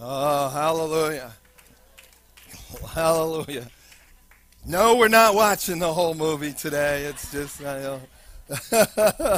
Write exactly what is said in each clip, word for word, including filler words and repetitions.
Oh, hallelujah. Hallelujah. No, we're not watching the whole movie today. It's just, I know.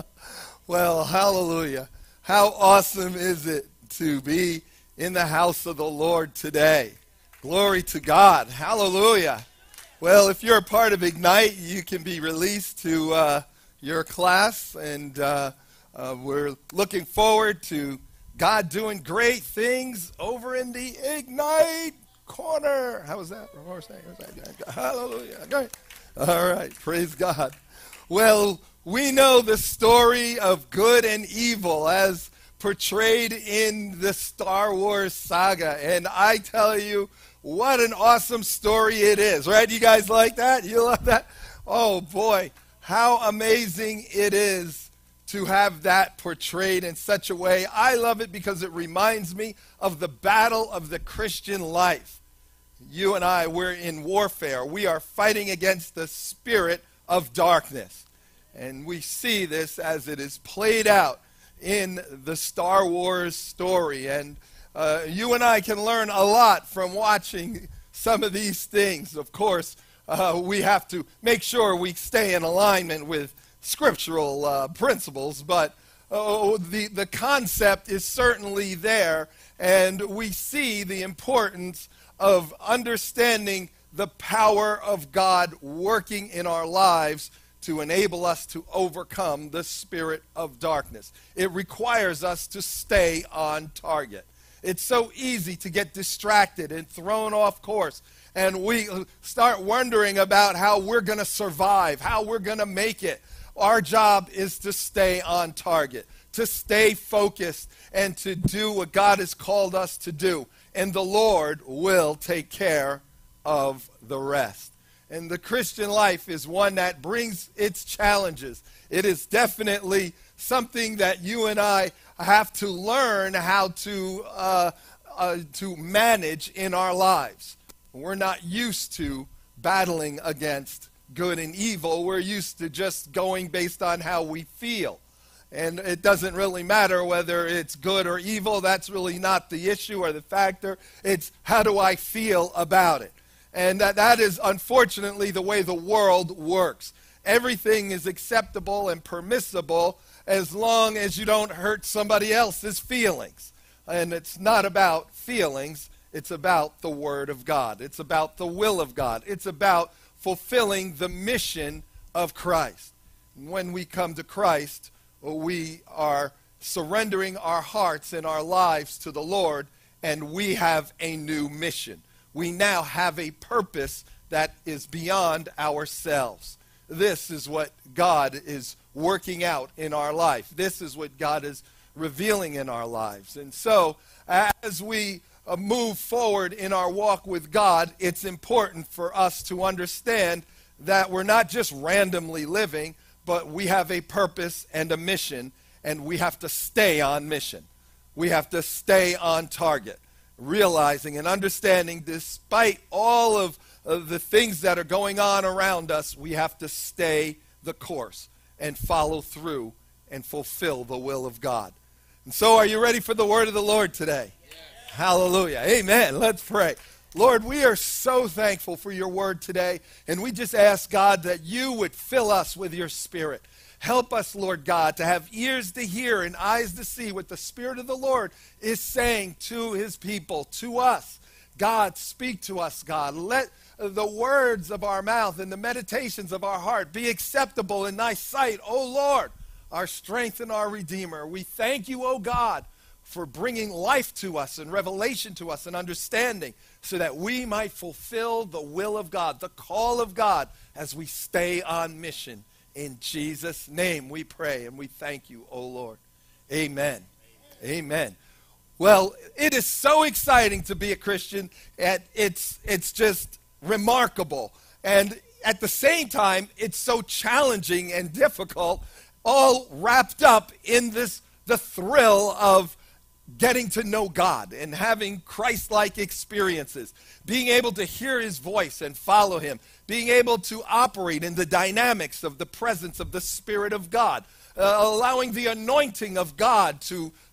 Well, hallelujah. How awesome is it to be in the house of the Lord today? Glory to God. Hallelujah. Well, if you're a part of Ignite, you can be released to uh, your class, and uh, uh, we're looking forward to God doing great things over in the Ignite corner. How was that? One more second. Hallelujah. Great. All right. Praise God. Well, we know the story of good and evil as portrayed in the Star Wars saga. And I tell you, what an awesome story it is, right? You guys like that? You love that? Oh, boy. How amazing it is to have that portrayed in such a way. I love it because it reminds me of the battle of the Christian life. You and I, we're in warfare. We are fighting against the spirit of darkness. And we see this as it is played out in the Star Wars story. And uh, you and I can learn a lot from watching some of these things. Of course, uh, we have to make sure we stay in alignment with scriptural uh, principles, but uh, the, the concept is certainly there, and we see the importance of understanding the power of God working in our lives to enable us to overcome the spirit of darkness. It requires us to stay on target. It's so easy to get distracted and thrown off course, and we start wondering about how we're going to survive, how we're going to make it. Our job is to stay on target, to stay focused, and to do what God has called us to do. And the Lord will take care of the rest. And the Christian life is one that brings its challenges. It is definitely something that you and I have to learn how to, uh, uh, to manage in our lives. We're not used to battling against good and evil. We're used to just going based on how we feel. And it doesn't really matter whether it's good or evil. That's really not the issue or the factor. It's how do I feel about it? And that, that is unfortunately the way the world works. Everything is acceptable and permissible as long as you don't hurt somebody else's feelings. And it's not about feelings. It's about the Word of God. It's about the will of God. It's about fulfilling the mission of Christ. When we come to Christ, we are surrendering our hearts and our lives to the Lord, and we have a new mission. We now have a purpose that is beyond ourselves. This is what God is working out in our life. This is what God is revealing in our lives. And so, as we Uh, move forward in our walk with God, it's important for us to understand that we're not just randomly living, but we have a purpose and a mission, and we have to stay on mission. We have to stay on target, realizing and understanding despite all of uh, the things that are going on around us, we have to stay the course and follow through and fulfill the will of God. And so are you ready for the word of the Lord today? Hallelujah. Amen. Let's pray. Lord, we are so thankful for your word today, and we just ask, God, that you would fill us with your Spirit. Help us, Lord God, to have ears to hear and eyes to see what the Spirit of the Lord is saying to his people, to us. God, speak to us, God. Let the words of our mouth and the meditations of our heart be acceptable in thy sight, O Lord, our strength and our Redeemer. We thank you, O God, for bringing life to us and revelation to us and understanding so that we might fulfill the will of God, the call of God, as we stay on mission. In Jesus' name we pray and we thank you, O Lord. Amen. Amen. Amen. Well, it is so exciting to be a Christian, and it's, it's just remarkable. And at the same time, it's so challenging and difficult, all wrapped up in this, the thrill of getting to know God and having Christ-like experiences, being able to hear his voice and follow him, being able to operate in the dynamics of the presence of the Spirit of God, uh, allowing the anointing of God to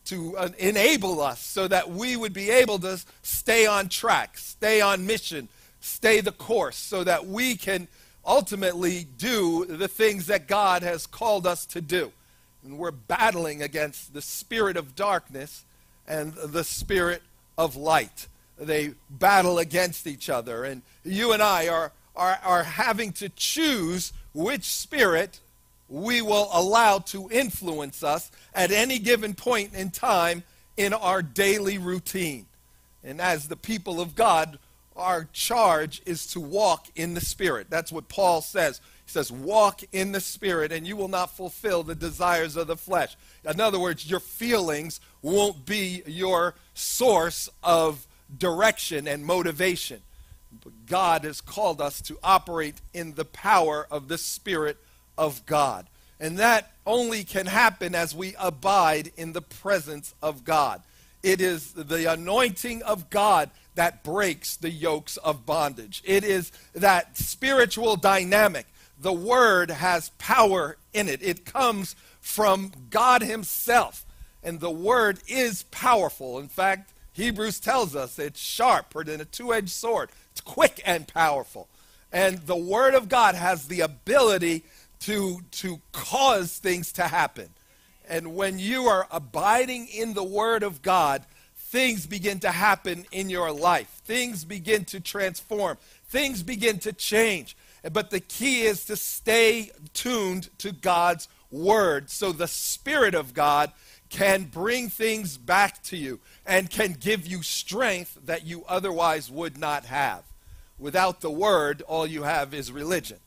to uh, enable us so that we would be able to stay on track, stay on mission, stay the course, so that we can ultimately do the things that God has called us to do. And we're battling against the spirit of darkness and the spirit of light. They battle against each other, and you and I are, are, are having to choose which spirit we will allow to influence us at any given point in time in our daily routine. And as the people of God, our charge is to walk in the Spirit. That's what Paul says. He says, walk in the Spirit, and you will not fulfill the desires of the flesh. In other words, your feelings won't be your source of direction and motivation. But God has called us to operate in the power of the Spirit of God. And that only can happen as we abide in the presence of God. It is the anointing of God that breaks the yokes of bondage. It is that spiritual dynamic. The Word has power in it. It comes from God Himself. And the Word is powerful. In fact, Hebrews tells us it's sharper than a two-edged sword. It's quick and powerful. And the Word of God has the ability to, to cause things to happen. And when you are abiding in the Word of God, things begin to happen in your life. Things begin to transform. Things begin to change. But the key is to stay tuned to God's Word so the Spirit of God can bring things back to you and can give you strength that you otherwise would not have. Without the Word, all you have is religion.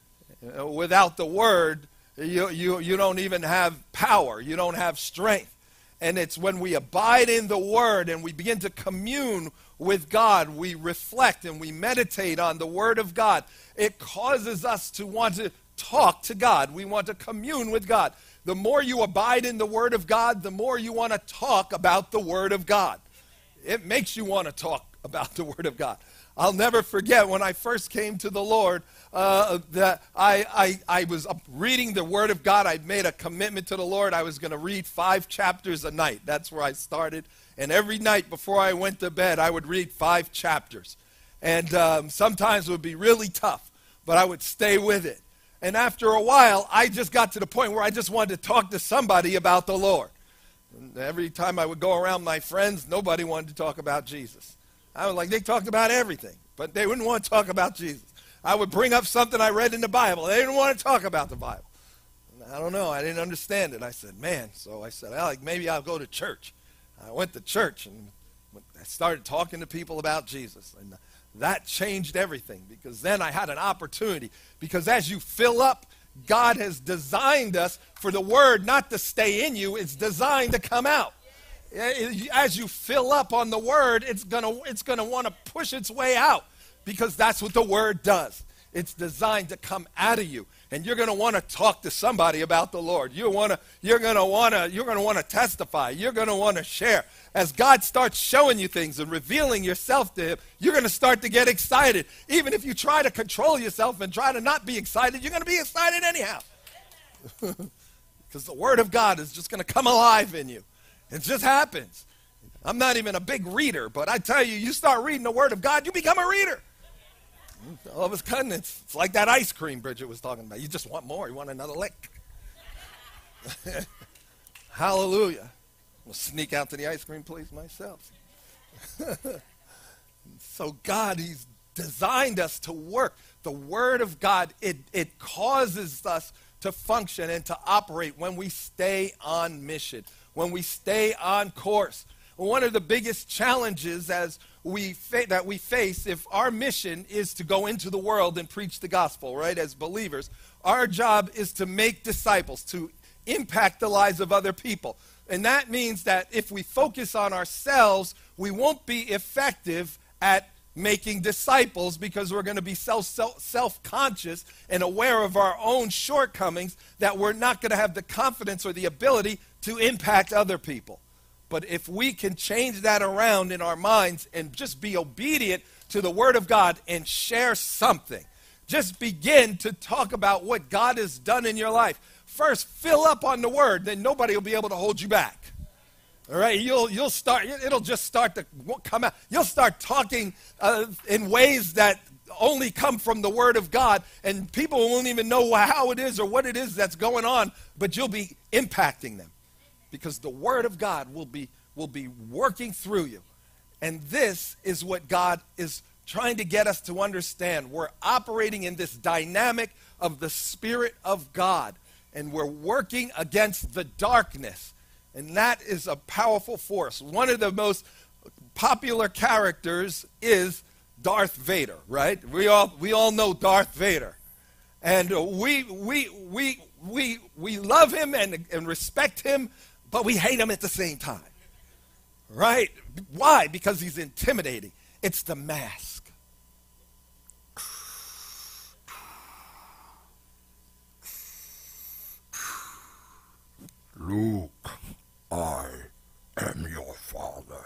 Without the Word, you, you, you don't even have power. You don't have strength. And it's when we abide in the Word and we begin to commune with God, we reflect and we meditate on the Word of God. It causes us to want to talk to God. We want to commune with God. The more you abide in the Word of God, the more you want to talk about the Word of God. It makes you want to talk about the Word of God. I'll never forget when I first came to the Lord, uh, that I, I, I was reading the Word of God. I'd made a commitment to the Lord. I was going to read five chapters a night. That's where I started. And every night before I went to bed, I would read five chapters. And um, sometimes it would be really tough, but I would stay with it. And after a while, I just got to the point where I just wanted to talk to somebody about the Lord. And every time I would go around my friends, nobody wanted to talk about Jesus. I was like, they talked about everything, but they wouldn't want to talk about Jesus. I would bring up something I read in the Bible. They didn't want to talk about the Bible. And I don't know. I didn't understand it. I said, man. So I said, well, maybe I'll go to church. I went to church, and I started talking to people about Jesus. And that changed everything, because then I had an opportunity. Because as you fill up, God has designed us for the Word not to stay in you. It's designed to come out. As you fill up on the Word, it's gonna it's gonna want to push its way out, because that's what the Word does. It's designed to come out of you, and you're gonna want to talk to somebody about the Lord. You wanna you're gonna wanna you're gonna want to testify. You're gonna want to share. As God starts showing you things and revealing yourself to Him, you're gonna start to get excited. Even if you try to control yourself and try to not be excited, you're gonna be excited anyhow, because the Word of God is just gonna come alive in you. It just happens. I'm not even a big reader, but I tell you, you start reading the Word of God, you become a reader. All of a sudden, it's, it's like that ice cream Bridget was talking about. You just want more. You want another lick. Hallelujah. I'll sneak out to the ice cream place myself. So God, He's designed us to work. The Word of God, it, it causes us to function and to operate when we stay on mission, when we stay on course. One of the biggest challenges as we fa- that we face, if our mission is to go into the world and preach the gospel, right, as believers, our job is to make disciples, to impact the lives of other people. And that means that if we focus on ourselves, we won't be effective at making disciples, because we're going to be self, self, self-conscious and aware of our own shortcomings, that we're not going to have the confidence or the ability to impact other people. But if we can change that around in our minds and just be obedient to the Word of God and share something, just begin to talk about what God has done in your life. First, fill up on the Word, then nobody will be able to hold you back. All right, you'll you'll start. It'll just start to come out. You'll start talking uh, in ways that only come from the Word of God, and people won't even know how it is or what it is that's going on. But you'll be impacting them because the Word of God will be will be working through you, and this is what God is trying to get us to understand. We're operating in this dynamic of the Spirit of God, and we're working against the darkness. And that is a powerful force. One of the most popular characters is Darth Vader, right? We all we all know Darth Vader. And uh, we we we we we love him and, and respect him, but we hate him at the same time. Right? Why? Because he's intimidating. It's the mask. Luke, I am your father.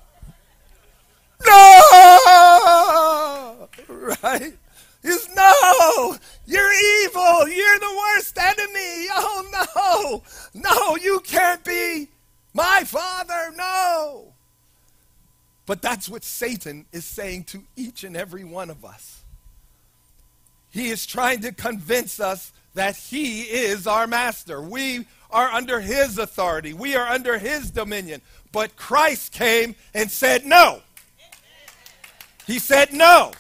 No! Right? He's, no! You're evil! You're the worst enemy! Oh, no! No, you can't be my father! No! But that's what Satan is saying to each and every one of us. He is trying to convince us that he is our master. We are under his authority. We are under his dominion. But Christ came and said no. He said no.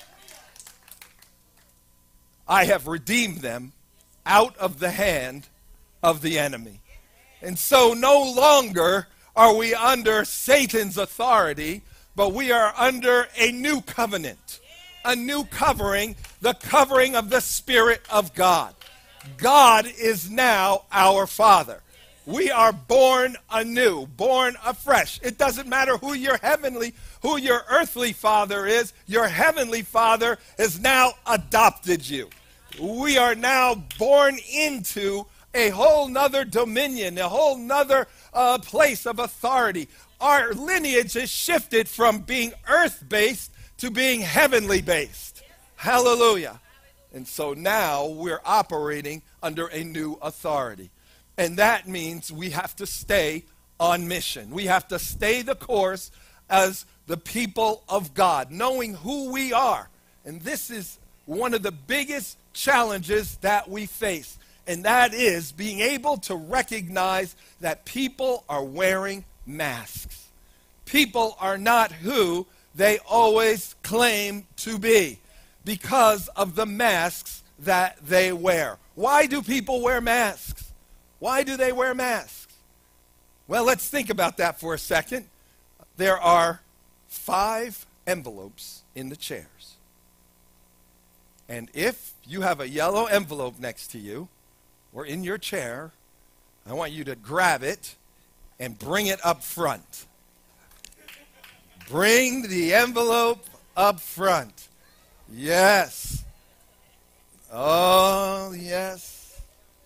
I have redeemed them out of the hand of the enemy. And so no longer are we under Satan's authority, but we are under a new covenant, a new covering, the covering of the Spirit of God. God is now our Father. We are born anew, born afresh. It doesn't matter who your heavenly, who your earthly father is. Your heavenly Father has now adopted you. We are now born into a whole nother dominion, a whole nother uh, place of authority. Our lineage is shifted from being earth-based to being heavenly-based. Hallelujah. And so now we're operating under a new authority. And that means we have to stay on mission. We have to stay the course as the people of God, knowing who we are. And this is one of the biggest challenges that we face. And that is being able to recognize that people are wearing masks. People are not who they always claim to be, because of the masks that they wear. Why do people wear masks? Why do they wear masks? Well, let's think about that for a second. There are five envelopes in the chairs. And if you have a yellow envelope next to you or in your chair, I want you to grab it and bring it up front. Bring the envelope up front. Yes. Oh, yes.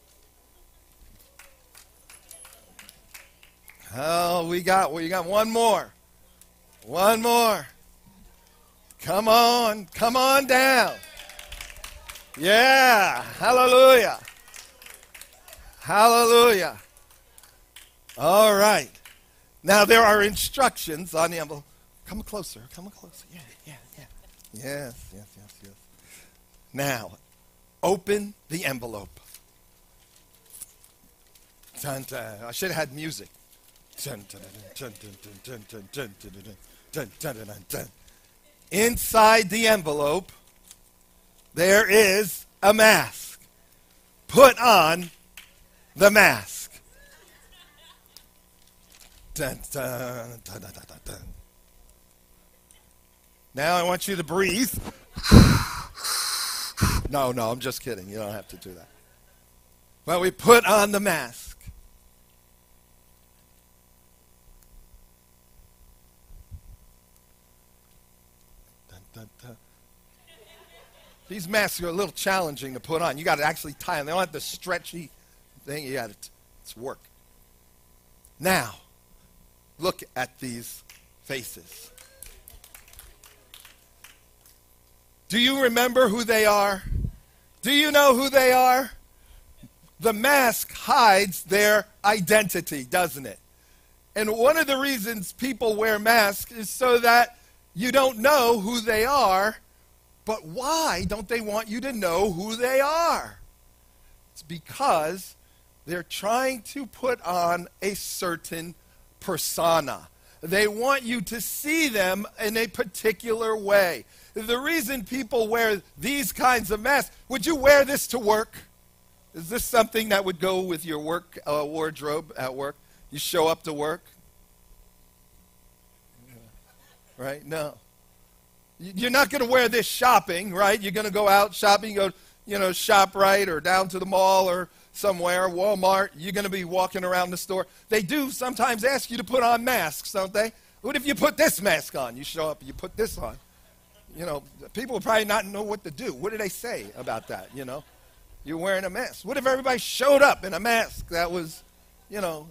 Oh, we got we got one more. One more. Come on. Come on down. Yeah. Hallelujah. Hallelujah. All right. Now there are instructions on the envelope. Come closer. Come closer. Yeah, yeah, yeah. Yes, yes, yes, yes. Now, open the envelope. Dun, dun. I should have had music. Dun, dun, dun, dun, dun, dun, dun, dun, dun, dun, dun, dun, dun, dun. Inside the envelope, there is a mask. Put on the mask. Dun, dun, dun, dun, dun, dun. Now I want you to breathe. No, no, I'm just kidding. You don't have to do that. Well, we put on the mask. Dun, dun, dun. These masks are a little challenging to put on. You got to actually tie them. They don't have the stretchy thing. You got to, it's work. Now, look at these faces. Do you remember who they are? Do you know who they are? The mask hides their identity, doesn't it? And one of the reasons people wear masks is so that you don't know who they are. But why don't they want you to know who they are? It's because they're trying to put on a certain persona. They want you to see them in a particular way. The reason people wear these kinds of masks, would you wear this to work? Is this something that would go with your work uh, wardrobe at work? You show up to work? Right? No. You're not going to wear this shopping, right? You're going to go out shopping, go, you know, ShopRite or down to the mall or somewhere, Walmart. You're going to be walking around the store. They do sometimes ask you to put on masks, don't they? What if you put this mask on? You show up, you put this on. You know, people will probably not know what to do. What do they say about that, you know? You're wearing a mask. What if everybody showed up in a mask that was, you know,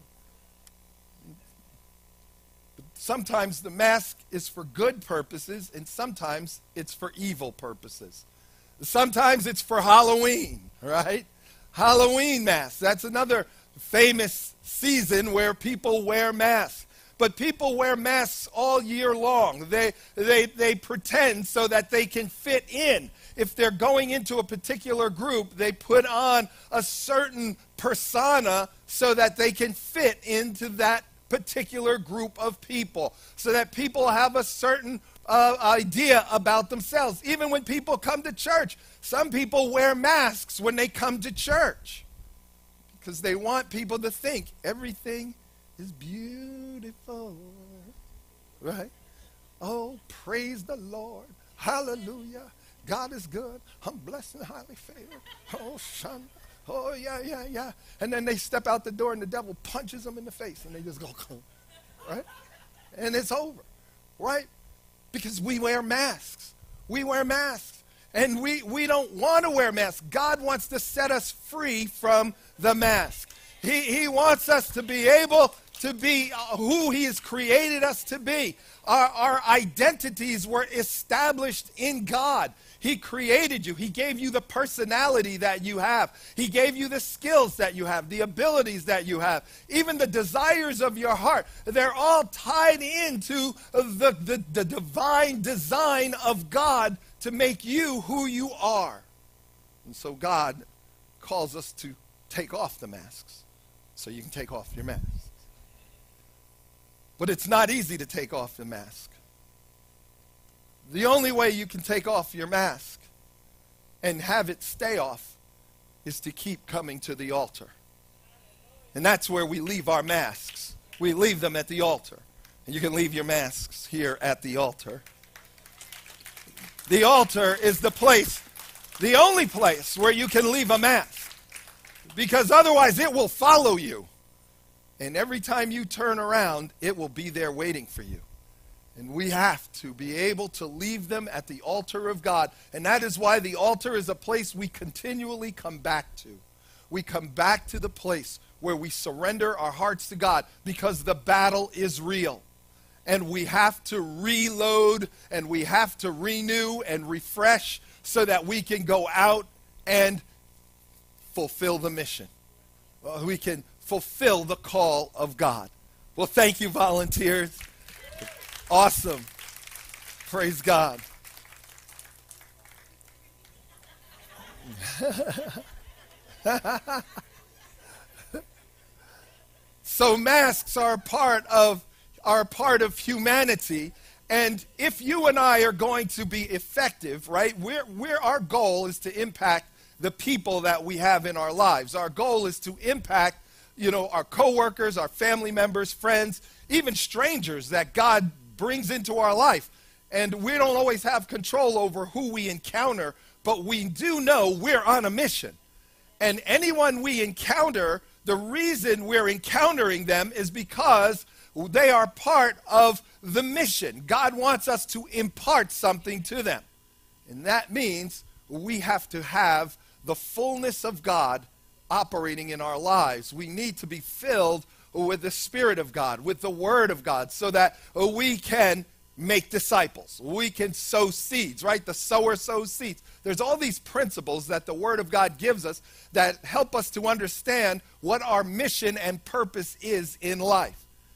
sometimes the mask is for good purposes, and sometimes it's for evil purposes. Sometimes it's for Halloween, right? Halloween masks. That's another famous season where people wear masks. But people wear masks all year long. They, they, they pretend so that they can fit in. If they're going into a particular group, they put on a certain persona so that they can fit into that particular group of people, so that people have a certain uh, idea about themselves. Even when people come to church, some people wear masks when they come to church because they want people to think everything is beautiful, right? Oh, praise the Lord. Hallelujah. God is good. I'm blessed and highly favored. Oh, Shanda. Oh, yeah, yeah, yeah. And then they step out the door and the devil punches them in the face and they just go, right? And it's over, right? Because we wear masks. We wear masks. And we, we don't want to wear masks. God wants to set us free from the mask. He, he wants us to be able to be who he has created us to be. Our, our identities were established in God. He created you. He gave you the personality that you have. He gave you the skills that you have, the abilities that you have, even the desires of your heart. They're all tied into the, the, the divine design of God to make you who you are. And so God calls us to take off the masks so you can take off your masks. But it's not easy to take off the mask. The only way you can take off your mask and have it stay off is to keep coming to the altar. And that's where we leave our masks. We leave them at the altar. And you can leave your masks here at the altar. The altar is the place, the only place where you can leave a mask. Because otherwise it will follow you. And every time you turn around, it will be there waiting for you. And we have to be able to leave them at the altar of God. And that is why the altar is a place we continually come back to. We come back to the place where we surrender our hearts to God because the battle is real. And we have to reload and we have to renew and refresh so that we can go out and fulfill the mission. Well, we can fulfill the call of God. Well, thank you, volunteers. Awesome. Praise God. So masks are a part of are a part of humanity, and if you and I are going to be effective, right? We're, we're our goal is to impact the people that we have in our lives. Our goal is to impact, you know, our coworkers, our family members, friends, even strangers that God brings into our life. And we don't always have control over who we encounter, but we do know we're on a mission. And anyone we encounter, the reason we're encountering them is because they are part of the mission. God wants us to impart something to them. And that means we have to have the fullness of God operating in our lives. We need to be filled with the Spirit of God, with the Word of God, so that we can make disciples. We can sow seeds, right? The sower sows seeds. There's all these principles that the Word of God gives us that help us to understand what our mission and purpose is in life.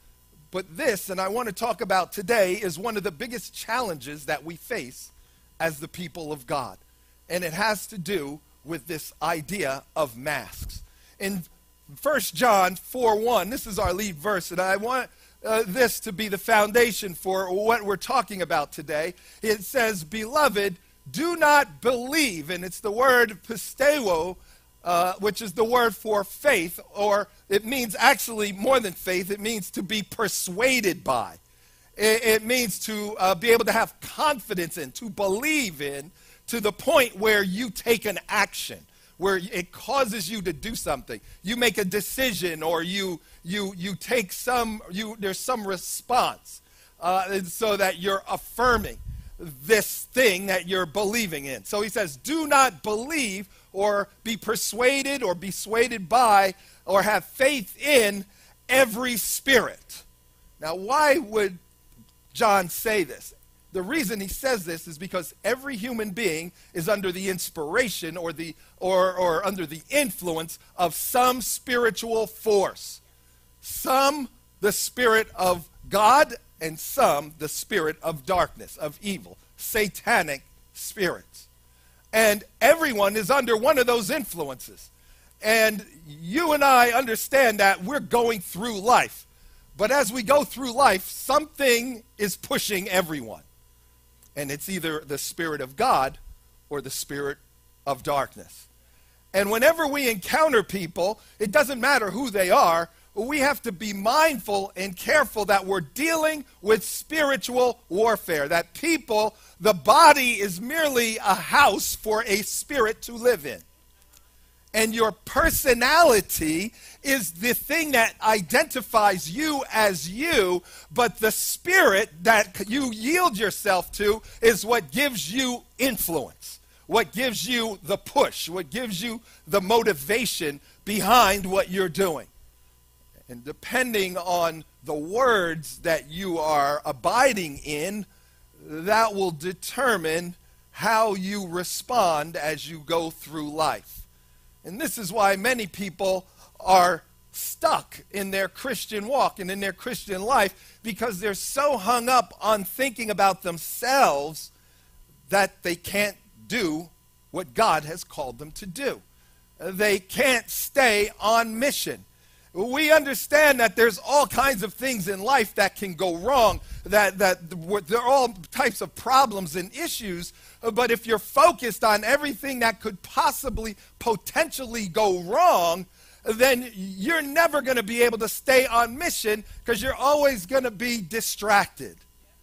But this, and I want to talk about today, is one of the biggest challenges that we face as the people of God. And it has to do with this idea of masks. In First John four one, this is our lead verse, and I want uh, this to be the foundation for what we're talking about today. It says, "Beloved, do not believe," and it's the word pisteuo, uh, which is the word for faith, or it means actually more than faith, it means to be persuaded by. It, it means to uh, be able to have confidence in, to believe in, to the point where you take an action, where it causes you to do something. You make a decision, or you you you take some, you there's some response, uh, so that you're affirming this thing that you're believing in. So he says, do not believe or be persuaded or be swayed by or have faith in every spirit. Now, why would John say this? The reason he says this is because every human being is under the inspiration or the or or under the influence of some spiritual force. Some the spirit of God, and some the spirit of darkness, of evil, satanic spirits. And everyone is under one of those influences. And you and I understand that we're going through life. But as we go through life, something is pushing everyone. And it's either the spirit of God or the spirit of darkness. And whenever we encounter people, it doesn't matter who they are, we have to be mindful and careful that we're dealing with spiritual warfare. That people, the body is merely a house for a spirit to live in. And your personality is the thing that identifies you as you, but the spirit that you yield yourself to is what gives you influence, what gives you the push, what gives you the motivation behind what you're doing. And depending on the words that you are abiding in, that will determine how you respond as you go through life. And this is why many people are stuck in their Christian walk and in their Christian life, because they're so hung up on thinking about themselves that they can't do what God has called them to do. They can't stay on mission. We understand that there's all kinds of things in life that can go wrong, that, that there are all types of problems and issues, but if you're focused on everything that could possibly, potentially go wrong, then you're never going to be able to stay on mission, because you're always going to be distracted.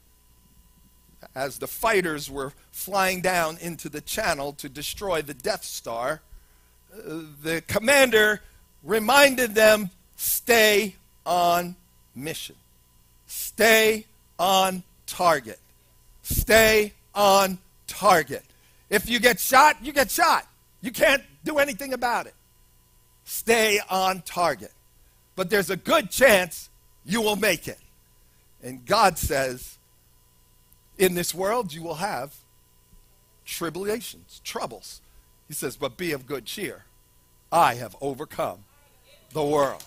As the fighters were flying down into the channel to destroy the Death Star, the commander reminded them, stay on mission. Stay on target. Stay on target. If you get shot, you get shot. You can't do anything about it. Stay on target. But there's a good chance you will make it. And God says, in this world you will have tribulations, troubles. He says, but be of good cheer. I have overcome the world.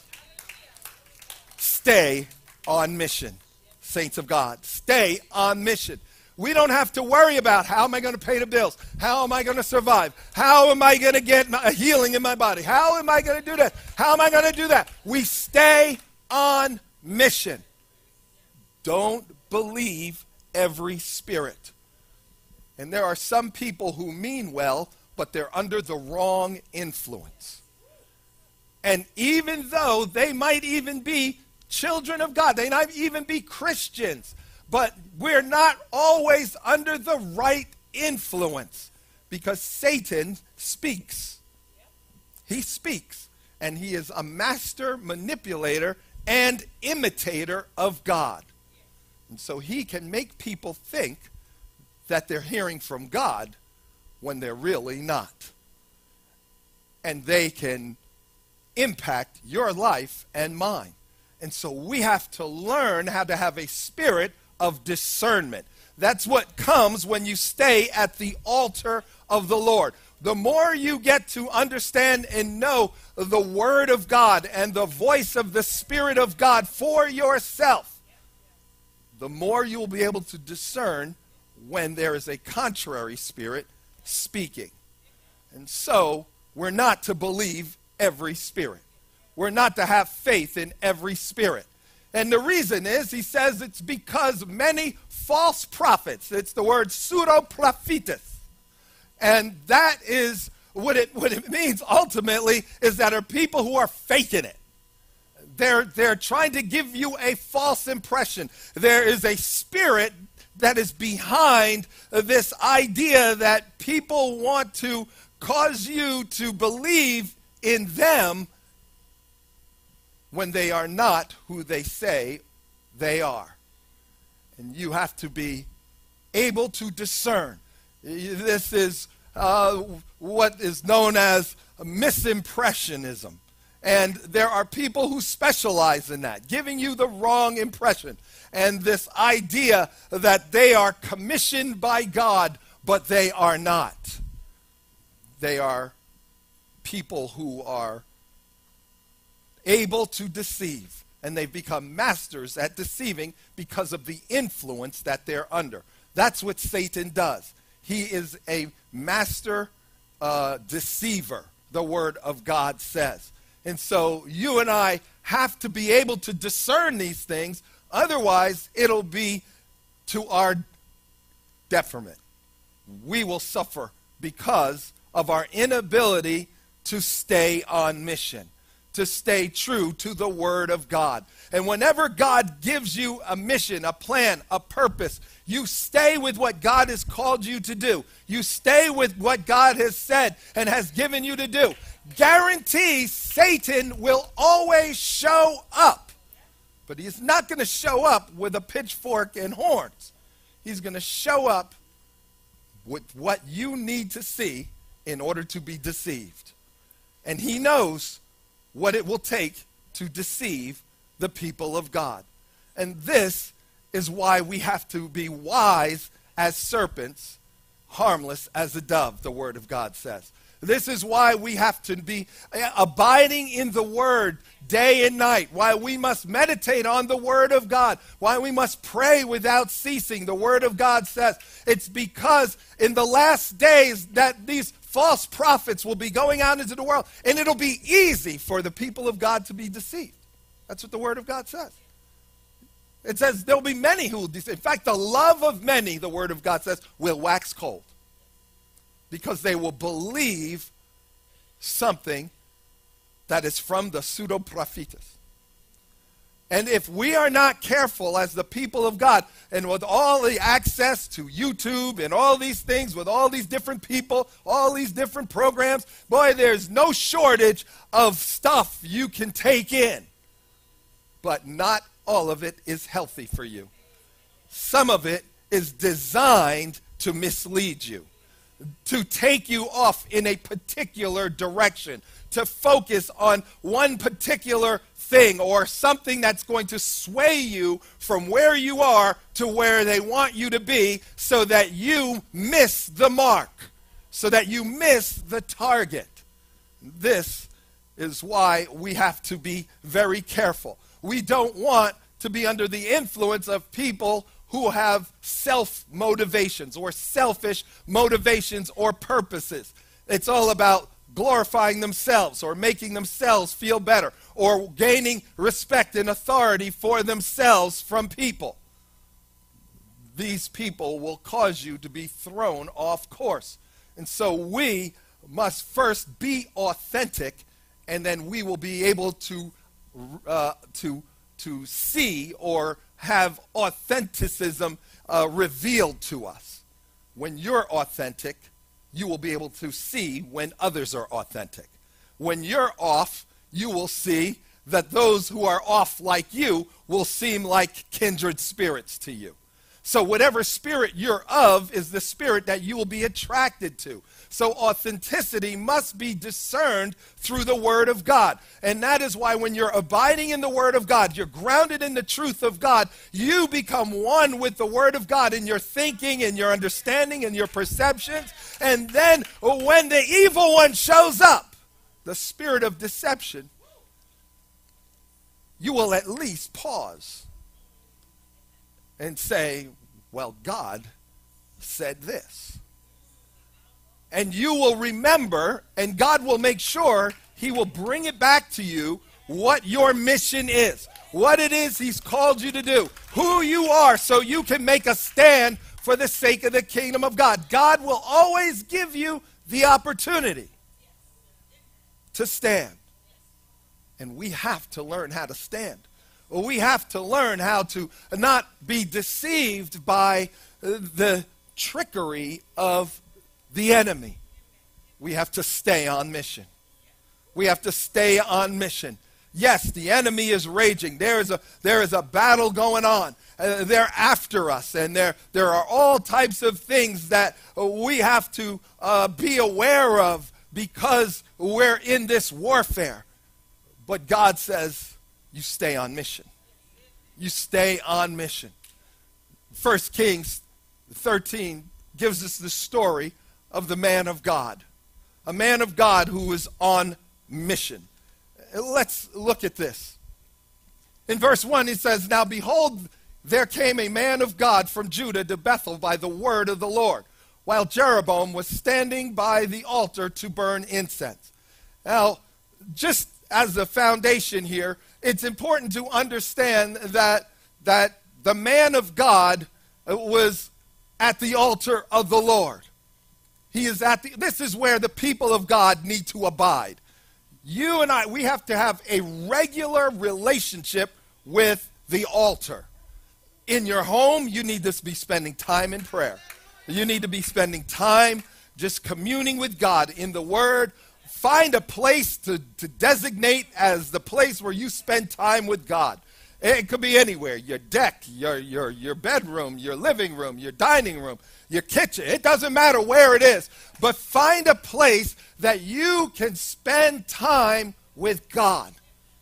Stay on mission, saints of God. Stay on mission. We don't have to worry about how am I going to pay the bills? How am I going to survive? How am I going to get a healing in my body? How am I going to do that? How am I going to do that? We stay on mission. Don't believe every spirit. And there are some people who mean well, but they're under the wrong influence. And even though they might even be children of God, they might even be Christians, but we're not always under the right influence, because Satan speaks. He speaks, and he is a master manipulator and imitator of God. And so he can make people think that they're hearing from God when they're really not. And they can impact your life and mine. And so we have to learn how to have a spirit of discernment. That's what comes when you stay at the altar of the Lord. The more you get to understand and know the Word of God and the voice of the Spirit of God for yourself, the more you will be able to discern when there is a contrary spirit speaking. And so, we're not to believe every spirit. We're not to have faith in every spirit. And the reason is, he says it's because many false prophets, it's the word pseudoprophetus. And that is what it, what it means ultimately, is that are people who are faking it. They're, they're trying to give you a false impression. There is a spirit that is behind this idea that people want to cause you to believe in them when they are not who they say they are. And you have to be able to discern. This is uh, what is known as misimpressionism. And there are people who specialize in that, giving you the wrong impression. And this idea that they are commissioned by God, but they are not. They are people who are able to deceive. And they've become masters at deceiving because of the influence that they're under. That's what Satan does. He is a master uh, deceiver, the Word of God says. And so you and I have to be able to discern these things. Otherwise, it'll be to our detriment. We will suffer because of our inability to stay on mission, to stay true to the Word of God. And whenever God gives you a mission, a plan, a purpose, you stay with what God has called you to do. You stay with what God has said and has given you to do. Guarantee Satan will always show up. But he's not going to show up with a pitchfork and horns. He's going to show up with what you need to see in order to be deceived. And he knows what it will take to deceive the people of God. And this is why we have to be wise as serpents, harmless as a dove, the Word of God says. This is why we have to be abiding in the Word day and night, why we must meditate on the Word of God, why we must pray without ceasing, the Word of God says. It's because in the last days that these false prophets will be going out into the world, and it'll be easy for the people of God to be deceived. That's what the Word of God says. It says there'll be many who will deceive. In fact, the love of many, the Word of God says, will wax cold. Because they will believe something that is from the pseudoprophetus. And if we are not careful as the people of God, and with all the access to YouTube and all these things, with all these different people, all these different programs, boy, there's no shortage of stuff you can take in. But not all of it is healthy for you. Some of it is designed to mislead you, to take you off in a particular direction, to focus on one particular thing or something that's going to sway you from where you are to where they want you to be, so that you miss the mark, so that you miss the target. This is why we have to be very careful. We don't want to be under the influence of people who have self-motivations or selfish motivations or purposes. It's all about glorifying themselves or making themselves feel better or gaining respect and authority for themselves from people. These people will cause you to be thrown off course. And so we must first be authentic, and then we will be able to uh, to to see or have authenticism uh, revealed to us. When you're authentic, you will be able to see when others are authentic. When you're off, you will see that those who are off like you will seem like kindred spirits to you. So whatever spirit you're of is the spirit that you will be attracted to. So authenticity must be discerned through the Word of God. And that is why when you're abiding in the Word of God, you're grounded in the truth of God, you become one with the Word of God in your thinking and your understanding and your perceptions. And then when the evil one shows up, the spirit of deception, you will at least pause and say, well, God said this. And you will remember, and God will make sure he will bring it back to you what your mission is, what it is he's called you to do, who you are, so you can make a stand for the sake of the kingdom of God. God will always give you the opportunity to stand. And we have to learn how to stand. Well, we have to learn how to not be deceived by the trickery of the enemy. We have to stay on mission. We have to stay on mission. Yes, the enemy is raging. There is a, there is a battle going on. Uh, they're after us, and there, there are all types of things that uh, we have to uh, be aware of because we're in this warfare. But God says, you stay on mission. You stay on mission. First Kings thirteen gives us the story of the man of God. A man of God who was on mission. Let's look at this. In verse one, he says, now behold, there came a man of God from Judah to Bethel by the word of the Lord, while Jeroboam was standing by the altar to burn incense. Now, just as a foundation here, it's important to understand that, that the man of God was at the altar of the Lord. He is at the, this is where the people of God need to abide. You and I, we have to have a regular relationship with the altar. In your home, you need to be spending time in prayer. You need to be spending time just communing with God in the Word. Find a place to, to designate as the place where you spend time with God. It could be anywhere, your deck, your, your, your bedroom, your living room, your dining room, your kitchen. It doesn't matter where it is. But find a place that you can spend time with God.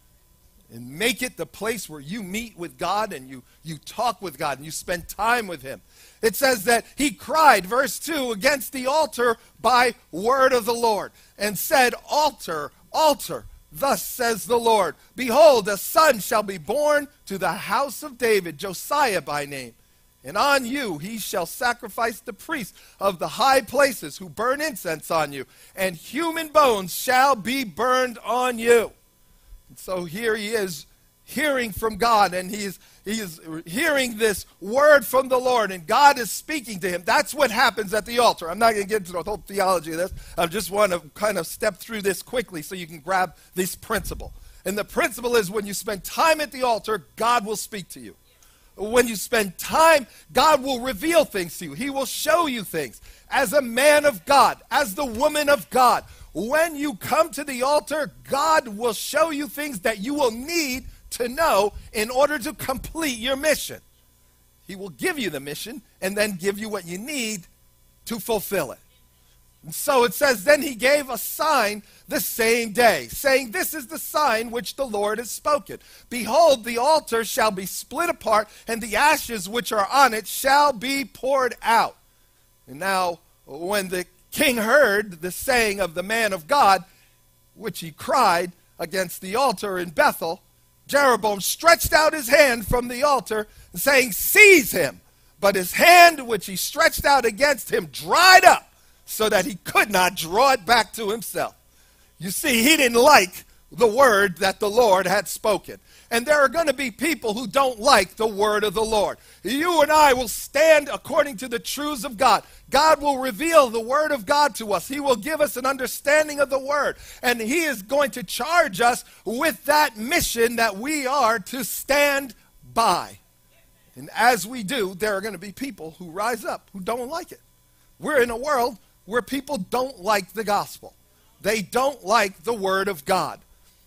And make it the place where you meet with God and you, you talk with God and you spend time with him. It says that he cried, verse two, against the altar by word of the Lord and said, altar, altar. Thus says the Lord, behold, a son shall be born to the house of David, Josiah by name. And on you he shall sacrifice the priests of the high places who burn incense on you, and human bones shall be burned on you. And so here he is hearing from God, and he is, he is hearing this word from the Lord, and God is speaking to him. That's what happens at the altar. I'm not going to get into the whole theology of this. I just want to kind of step through this quickly so you can grab this principle. And the principle is when you spend time at the altar, God will speak to you. When you spend time, God will reveal things to you. He will show you things. As a man of God, as the woman of God, when you come to the altar, God will show you things that you will need to know in order to complete your mission. He will give you the mission and then give you what you need to fulfill it. And so it says, then he gave a sign the same day, saying, this is the sign which the Lord has spoken. Behold, the altar shall be split apart, and the ashes which are on it shall be poured out. And now, when the king heard the saying of the man of God, which he cried against the altar in Bethel, Jeroboam stretched out his hand from the altar, saying, seize him. But his hand which he stretched out against him dried up, so that he could not draw it back to himself. You see, he didn't like the word that the Lord had spoken. And there are going to be people who don't like the word of the Lord. You and I will stand according to the truths of God. God will reveal the word of God to us. He will give us an understanding of the word. And he is going to charge us with that mission that we are to stand by. And as we do, there are going to be people who rise up who don't like it. We're in a world where people don't like the gospel. They don't like the word of God.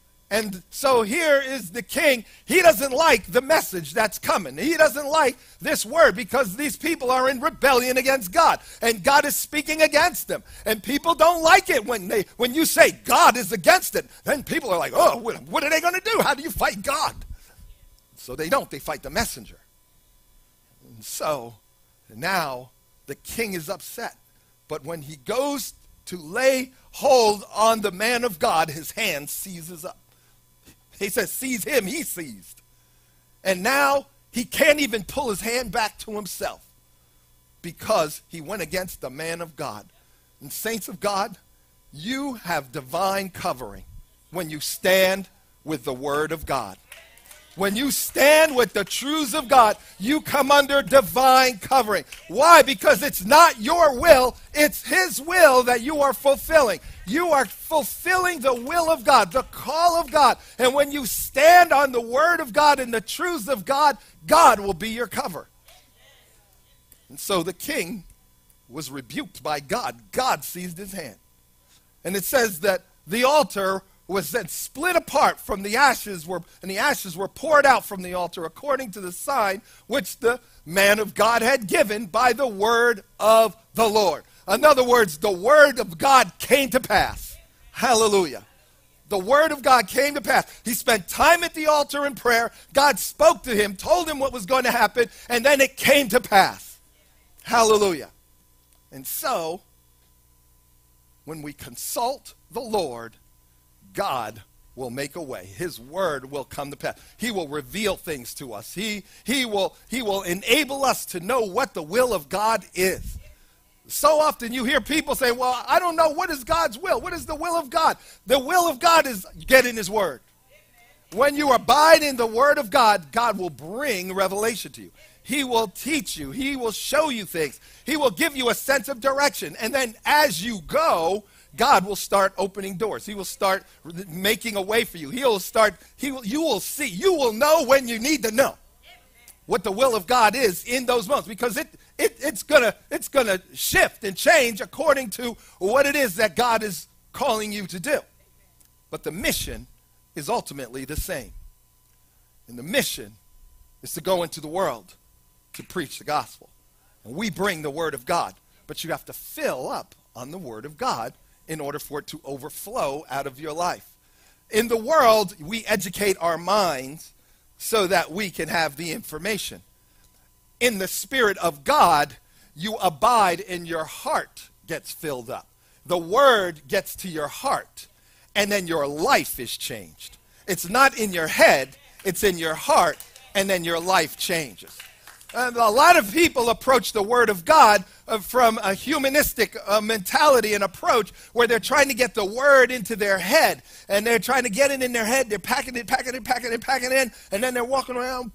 And so here is the king. He doesn't like the message that's coming. He doesn't like this word because these people are in rebellion against God. And God is speaking against them. And people don't like it when they when you say God is against it. Then people are like, oh, what, what are they going to do? How do you fight God? So they don't. They fight the messenger. And so now the king is upset. But when he goes to lay hold on the man of God, his hand seizes up. He says, seize him, he seized. And now He can't even pull his hand back to himself because he went against the man of God. And saints of God, you have divine covering when you stand with the word of God. When you stand with the truths of God, you come under divine covering. Why? Because it's not your will, it's his will that you are fulfilling. You are fulfilling the will of God, the call of God. And when you stand on the word of God and the truths of God, God will be your cover. And so the king was rebuked by God. God seized his hand. And it says that the altar was then split apart from the ashes, were, and the ashes were poured out from the altar according to the sign which the man of God had given by the word of the Lord. In other words, the word of God came to pass. Hallelujah. The word of God came to pass. He spent time at the altar in prayer. God spoke to him, told him what was going to happen, and then it came to pass. Hallelujah. And so, when we consult the Lord, God will make a way. His word will come to pass. He will reveal things to us. He, he, will, he will enable us to know what the will of God is. So often you hear people say, well, I don't know, what is God's will? What is the will of God? The will of God is get in his word. When you abide in the word of God, God will bring revelation to you. He will teach you. He will show you things. He will give you a sense of direction. And then as you go, God will start opening doors. He will start making a way for you. He will start, he will, you will see, you will know when you need to know what the will of God is in those moments, because it, it it's gonna it's gonna shift and change according to what it is that God is calling you to do. But the mission is ultimately the same. And the mission is to go into the world to preach the gospel. And we bring the word of God, but you have to fill up on the word of God in order for it to overflow out of your life. In the world, we educate our minds so that we can have the information. In the Spirit of God, you abide and your heart gets filled up. The word gets to your heart, and then your life is changed. It's not in your head, it's in your heart, and then your life changes. And a lot of people approach the Word of God uh, from a humanistic uh, mentality and approach where they're trying to get the Word into their head. And they're trying to get it in their head. They're packing it, packing it, packing it, packing it in. And then they're walking around.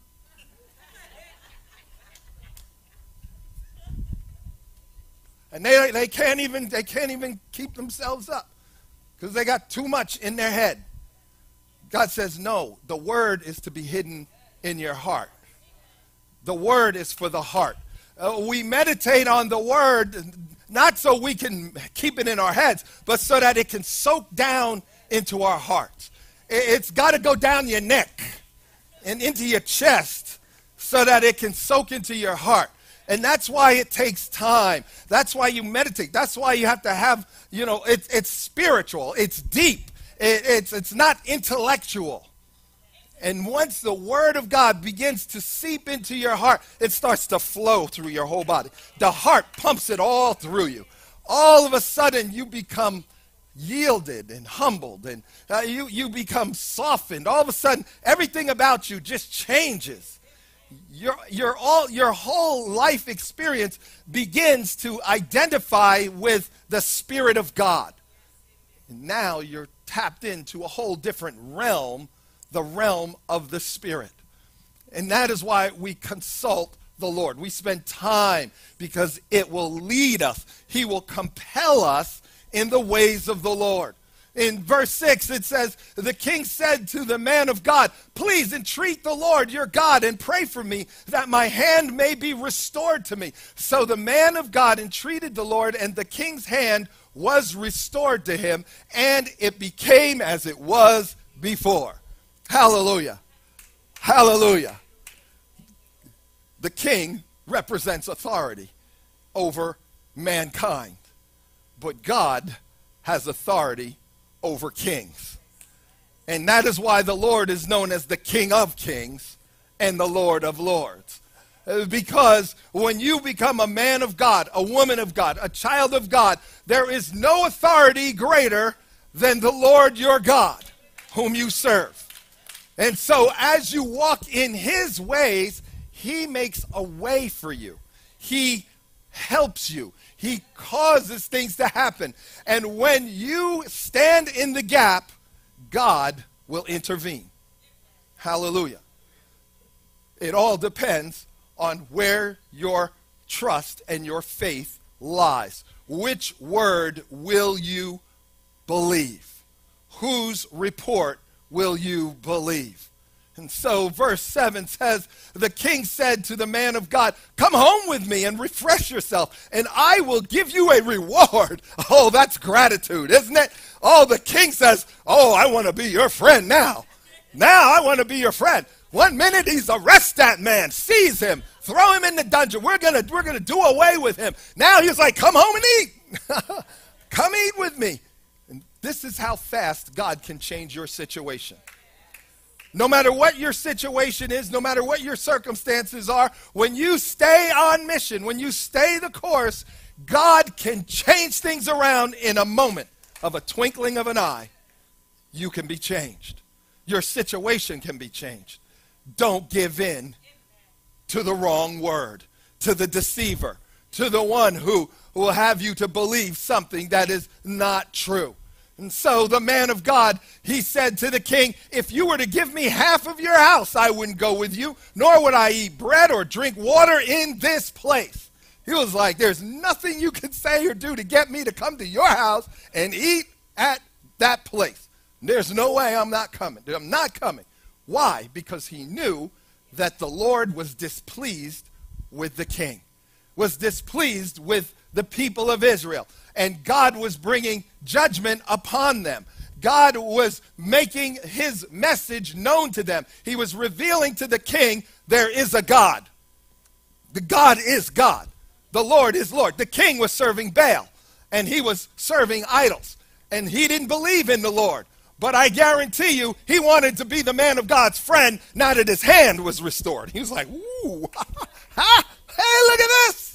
And they, they, can't even, they can't even keep themselves up because they got too much in their head. God says, no, the Word is to be hidden in your heart. The word is for the heart. Uh, we meditate on the word not so we can keep it in our heads, but so that it can soak down into our hearts. It, it's got to go down your neck and into your chest so that it can soak into your heart. And that's why it takes time. That's why you meditate. That's why you have to have, you know, it, it's spiritual. It's deep. It, it's, it's not intellectual. And once the word of God begins to seep into your heart, it starts to flow through your whole body. The heart pumps it all through you. All of a sudden, you become yielded and humbled, and uh, you, you become softened. All of a sudden, everything about you just changes. Your, your, all, your whole life experience begins to identify with the Spirit of God. And now you're tapped into a whole different realm, the realm of the Spirit. And that is why we consult the Lord. We spend time because it will lead us. He will compel us in the ways of the Lord. In verse six, it says, the king said to the man of God, please entreat the Lord your God and pray for me that my hand may be restored to me. So the man of God entreated the Lord, and the king's hand was restored to him, and it became as it was before. Hallelujah. Hallelujah. The king represents authority over mankind, but God has authority over kings. And that is why the Lord is known as the King of Kings and the Lord of Lords. Because when you become a man of God, a woman of God, a child of God, there is no authority greater than the Lord your God, whom you serve. And so as you walk in his ways, he makes a way for you. He helps you. He causes things to happen. And when you stand in the gap, God will intervene. Hallelujah. It all depends on where your trust and your faith lies. Which word will you believe? Whose report will you believe? And so verse seven says, the king said to the man of God, come home with me and refresh yourself, and I will give you a reward. Oh, that's gratitude, isn't it? Oh, the king says, oh, I want to be your friend now. Now I want to be your friend. One minute he's arrest that man, seize him, throw him in the dungeon. We're gonna we're gonna do away with him. Now he's like, come home and eat. Come eat with me. And this is how fast God can change your situation. No matter what your situation is, no matter what your circumstances are, when you stay on mission, when you stay the course, God can change things around in a moment of a twinkling of an eye. You can be changed. Your situation can be changed. Don't give in to the wrong word, to the deceiver, to the one who will have you to believe something that is not true. And so the man of God, he said to the king, if you were to give me half of your house, I wouldn't go with you, nor would I eat bread or drink water in this place. He was like, there's nothing you can say or do to get me to come to your house and eat at that place. There's no way I'm not coming. I'm not coming. Why? Because he knew that the Lord was displeased with the king, was displeased with the people of Israel. And God was bringing judgment upon them. God was making his message known to them. He was revealing to the king, there is a God. The God is God. The Lord is Lord. The king was serving Baal, and he was serving idols. And he didn't believe in the Lord. But I guarantee you, he wanted to be the man of God's friend now that his hand was restored. He was like, ooh, ha, hey, look at this.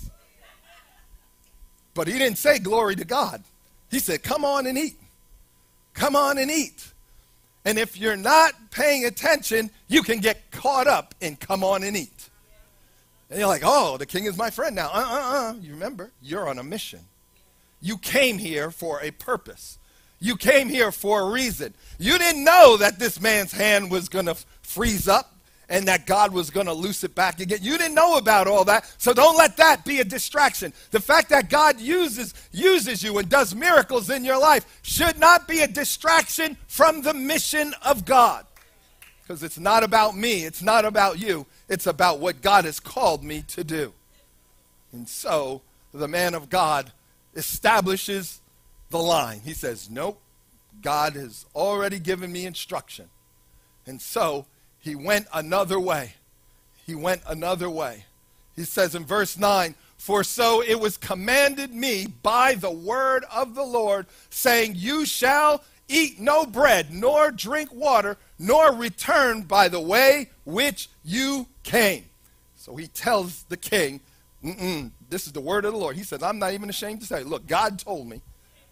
But he didn't say glory to God. He said, come on and eat. Come on and eat. And if you're not paying attention, you can get caught up in come on and eat. And you're like, oh, the king is my friend now. Uh-uh-uh. You remember, you're on a mission. You came here for a purpose. You came here for a reason. You didn't know that this man's hand was going to freeze up and that God was going to loose it back again. You didn't know about all that, so don't let that be a distraction. The fact that God uses, uses you and does miracles in your life should not be a distraction from the mission of God. Because it's not about me, it's not about you, it's about what God has called me to do. And so the man of God establishes the line. He says, nope, God has already given me instruction. And so he went another way. He went another way. He says in verse nine, for so it was commanded me by the word of the Lord, saying, you shall eat no bread, nor drink water, nor return by the way which you came. So he tells the king, mm-mm, this is the word of the Lord. He says, I'm not even ashamed to say, look, God told me,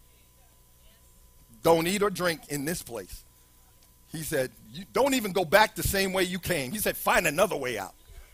don't eat or drink in this place. He said, you don't even go back the same way you came. He said, find another way out.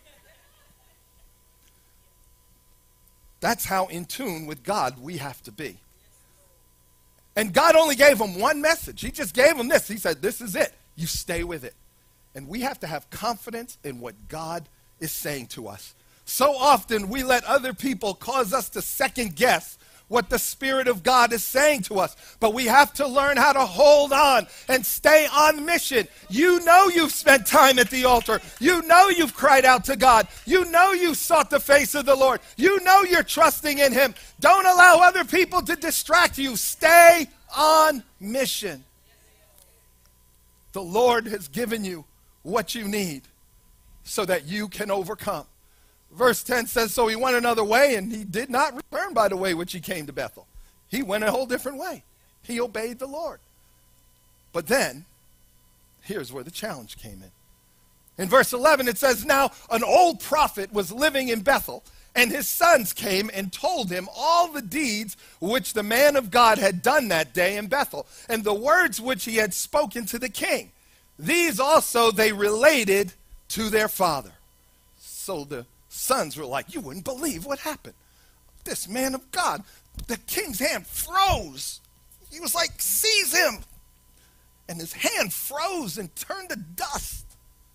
That's how in tune with God we have to be. And God only gave him one message. He just gave him this. He said, this is it. You stay with it. And we have to have confidence in what God is saying to us. So often we let other people cause us to second guess what the Spirit of God is saying to us. But we have to learn how to hold on and stay on mission. You know you've spent time at the altar. You know you've cried out to God. You know you've sought the face of the Lord. You know you're trusting in him. Don't allow other people to distract you. Stay on mission. The Lord has given you what you need so that you can overcome. Verse ten says, so he went another way, and he did not return by the way which he came to Bethel. He went a whole different way. He obeyed the Lord. But then, here's where the challenge came in. In verse eleven, it says, now an old prophet was living in Bethel, and his sons came and told him all the deeds which the man of God had done that day in Bethel, and the words which he had spoken to the king. These also they related to their father. so the sons were like, you wouldn't believe what happened. This man of God, the king's hand froze. He was like, seize him. And his hand froze and turned to dust.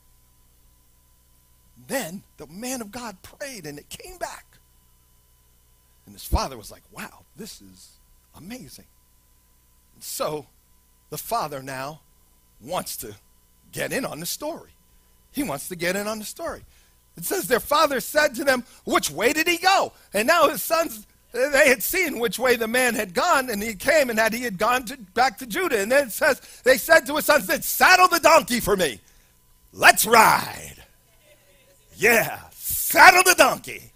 Then the man of God prayed and it came back. And his father was like, wow, this is amazing. And so the father now wants to get in on the story. He wants to get in on the story. It says their father said to them, which way did he go? And now his sons, they had seen which way the man had gone, and he came and had he had gone to, back to Judah. And then it says, they said to his sons, saddle the donkey for me. Let's ride. Yeah, saddle the donkey.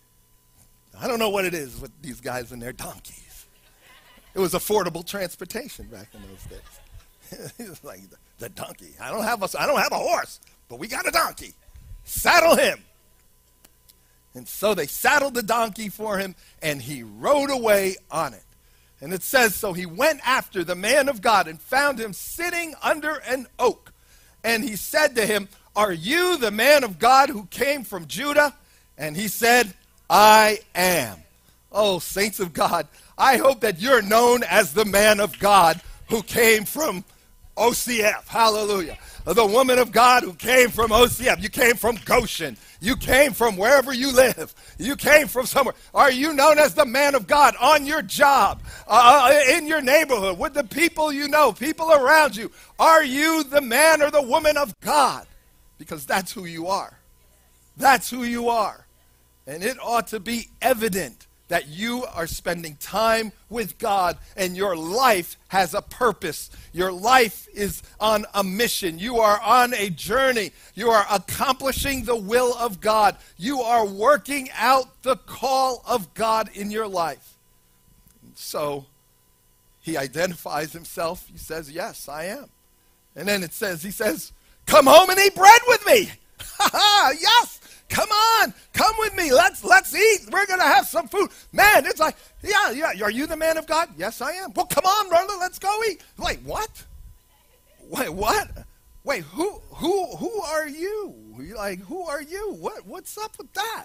I don't know what it is with these guys and their donkeys. It was affordable transportation back in those days. He was like, the donkey. I don't have a, I don't have a horse, but we got a donkey. Saddle him. And so they saddled the donkey for him, and he rode away on it. And it says, so he went after the man of God and found him sitting under an oak. And he said to him, are you the man of God who came from Judah? And he said, I am. Oh, saints of God, I hope that you're known as the man of God who came from O C F. Hallelujah. The woman of God who came from O C F. You came from Goshen. You came from wherever you live. You came from somewhere. Are you known as the man of God on your job, uh, in your neighborhood, with the people you know, people around you? Are you the man or the woman of God? Because that's who you are. That's who you are. And it ought to be evident that you are spending time with God and your life has a purpose. Your life is on a mission. You are on a journey. You are accomplishing the will of God. You are working out the call of God in your life. So he identifies himself. He says, yes, I am. And then it says, he says, come home and eat bread with me. Ha ha, yes. Come on, come with me. Let's let's eat. We're going to have some food. Man, it's like, yeah, yeah. Are you the man of God? Yes, I am. Well, come on, brother. Let's go eat. Wait, what? Wait, what? Wait, who who who are you? Like, who are you? What what's up with that?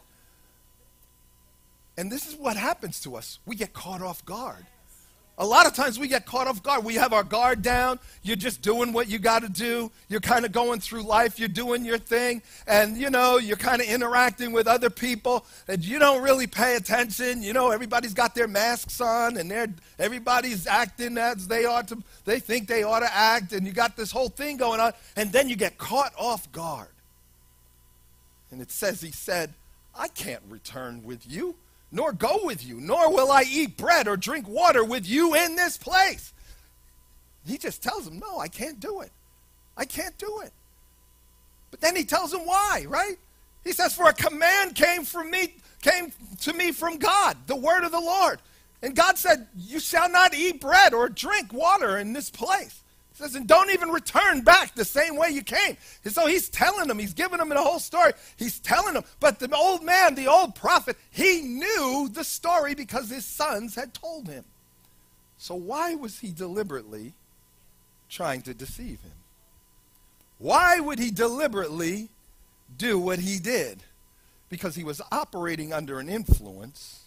And this is what happens to us. We get caught off guard. A lot of times we get caught off guard. We have our guard down. You're just doing what you got to do. You're kind of going through life. You're doing your thing. And, you know, you're kind of interacting with other people. And you don't really pay attention. You know, everybody's got their masks on. And they're, everybody's acting as they ought to. They think they ought to act. And you got this whole thing going on. And then you get caught off guard. And it says, he said, I can't return with you, nor go with you, nor will I eat bread or drink water with you in this place. He just tells him, no, I can't do it. I can't do it. But then he tells him why, right? He says, for a command came from me, came to me from God, the word of the Lord. And God said, you shall not eat bread or drink water in this place. He says, and don't even return back the same way you came. And so he's telling them, he's giving them the whole story. He's telling them, but the old man, the old prophet, he knew the story because his sons had told him. So why was he deliberately trying to deceive him? Why would he deliberately do what he did? Because he was operating under an influence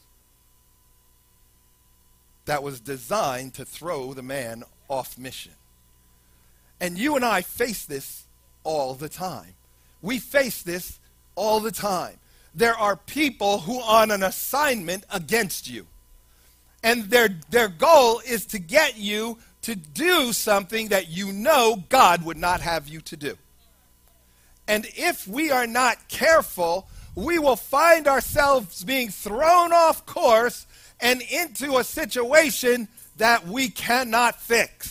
that was designed to throw the man off mission. And you and I face this all the time. We face this all the time. There are people who are on an assignment against you. And their, their goal is to get you to do something that you know God would not have you to do. And if we are not careful, we will find ourselves being thrown off course and into a situation that we cannot fix.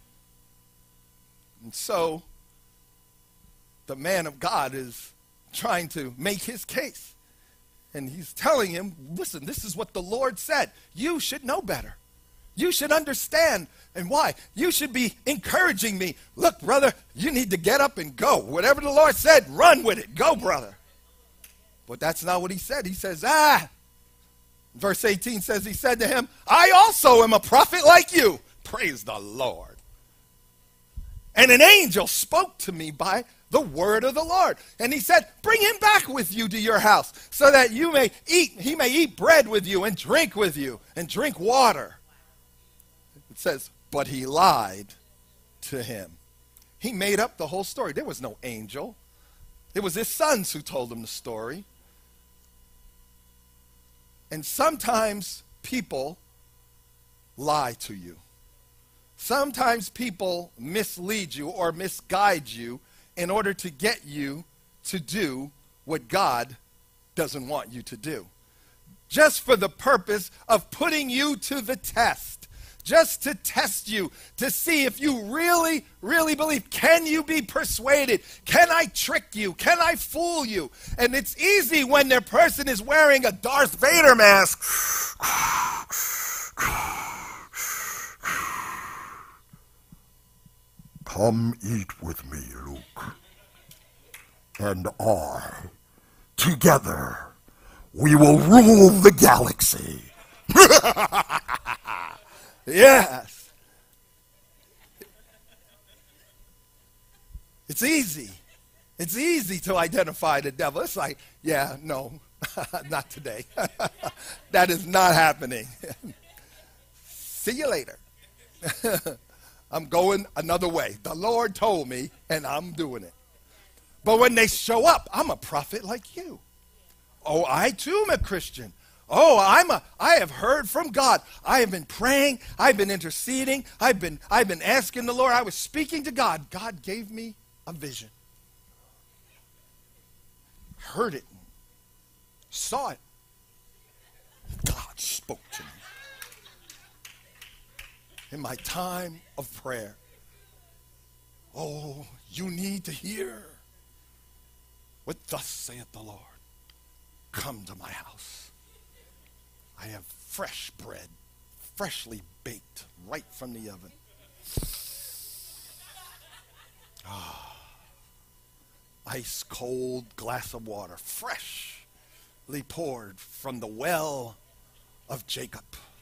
And so, the man of God is trying to make his case. And he's telling him, listen, this is what the Lord said. You should know better. You should understand. And why? You should be encouraging me. Look, brother, you need to get up and go. Whatever the Lord said, run with it. Go, brother. But that's not what he said. He says, ah. Verse eighteen says, he said to him, I also am a prophet like you. Praise the Lord. And an angel spoke to me by the word of the Lord. And he said, bring him back with you to your house so that you may eat, he may eat bread with you and drink with you and drink water. It says, but he lied to him. He made up the whole story. There was no angel. It was his sons who told him the story. And sometimes people lie to you. Sometimes people mislead you or misguide you in order to get you to do what God doesn't want you to do. Just for the purpose of putting you to the test. Just to test you, to see if you really, really believe. Can you be persuaded? Can I trick you? Can I fool you? And it's easy when their person is wearing a Darth Vader mask. Come eat with me, Luke. And I, together, we will rule the galaxy. Yes. It's easy. It's easy to identify the devil. It's like, yeah, no, not today. That is not happening. See you later. I'm going another way. The Lord told me, and I'm doing it. But when they show up, I'm a prophet like you. Oh, I too am a Christian. Oh, I'm a, I have heard from God. I have been praying. I've been interceding. I've been, I've been asking the Lord. I was speaking to God. God gave me a vision. Heard it. Saw it. God spoke to me. In my time of prayer. Oh, you need to hear what thus saith the Lord. Come to my house. I have fresh bread, freshly baked right from the oven. Ah, ice cold glass of water, freshly poured from the well of Jacob.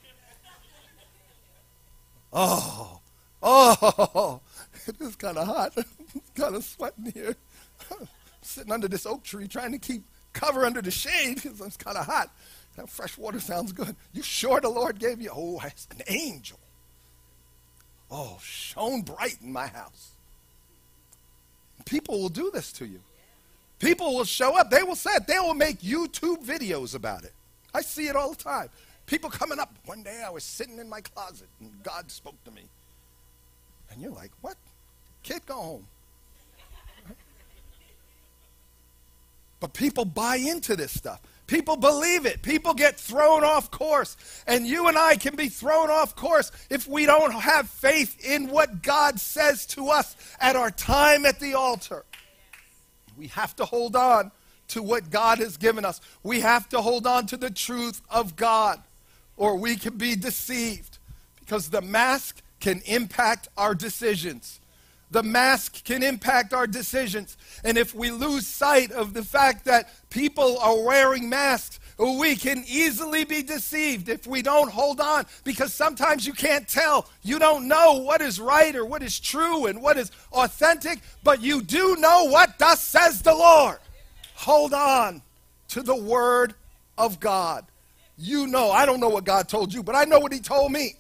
Oh, oh, it is kind of hot. It's kind of sweating here. Sitting under this oak tree trying to keep cover under the shade because it's kind of hot. That fresh water sounds good. You sure the Lord gave you? Oh, it's an angel. Oh, shone bright in my house. People will do this to you. People will show up. They will say it. They will make YouTube videos about it. I see it all the time. People coming up. One day I was sitting in my closet and God spoke to me. And you're like, what? Kid, go home. But people buy into this stuff. People believe it. People get thrown off course. And you and I can be thrown off course if we don't have faith in what God says to us at our time at the altar. We have to hold on to what God has given us. We have to hold on to the truth of God, or we can be deceived, because the mask can impact our decisions. The mask can impact our decisions. And if we lose sight of the fact that people are wearing masks, we can easily be deceived if we don't hold on, because sometimes you can't tell. You don't know what is right or what is true and what is authentic, but you do know what thus says the Lord. Hold on to the word of God. You know, I don't know what God told you, but I know what he told me.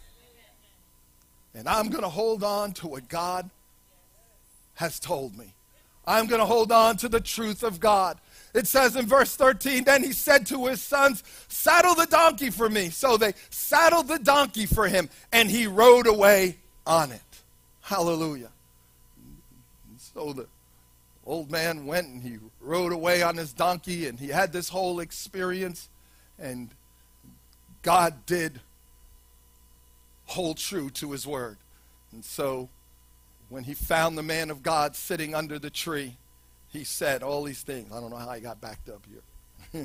And I'm going to hold on to what God has told me. I'm going to hold on to the truth of God. It says in verse thirteen, then he said to his sons, saddle the donkey for me. So they saddled the donkey for him, and he rode away on it. Hallelujah. And so the old man went and he rode away on his donkey, and he had this whole experience, and God did hold true to his word. And so when he found the man of God sitting under the tree, he said all these things. I don't know how he got backed up here.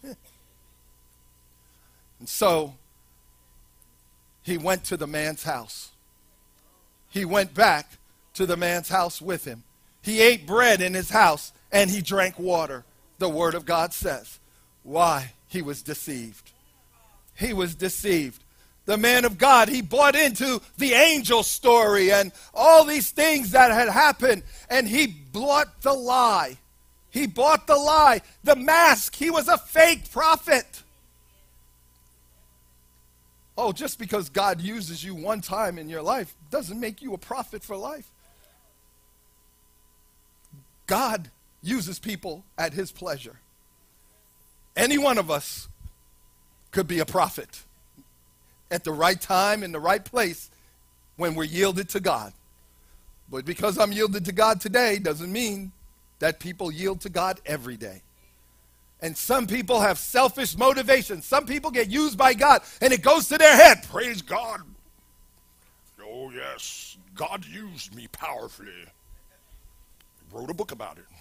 And so he went to the man's house. He went back to the man's house with him. He ate bread in his house, and he drank water, the word of God says. Why? He was deceived. He was deceived. The man of God, he bought into the angel story and all these things that had happened, and he bought the lie. He bought the lie, the mask. He was a fake prophet. Oh, just because God uses you one time in your life doesn't make you a prophet for life. God uses people at his pleasure. Any one of us could be a prophet at the right time, in the right place, when we're yielded to God. But because I'm yielded to God today doesn't mean that people yield to God every day. And some people have selfish motivations. Some people get used by God, and it goes to their head. Praise God. Oh, yes, God used me powerfully. I wrote a book about it.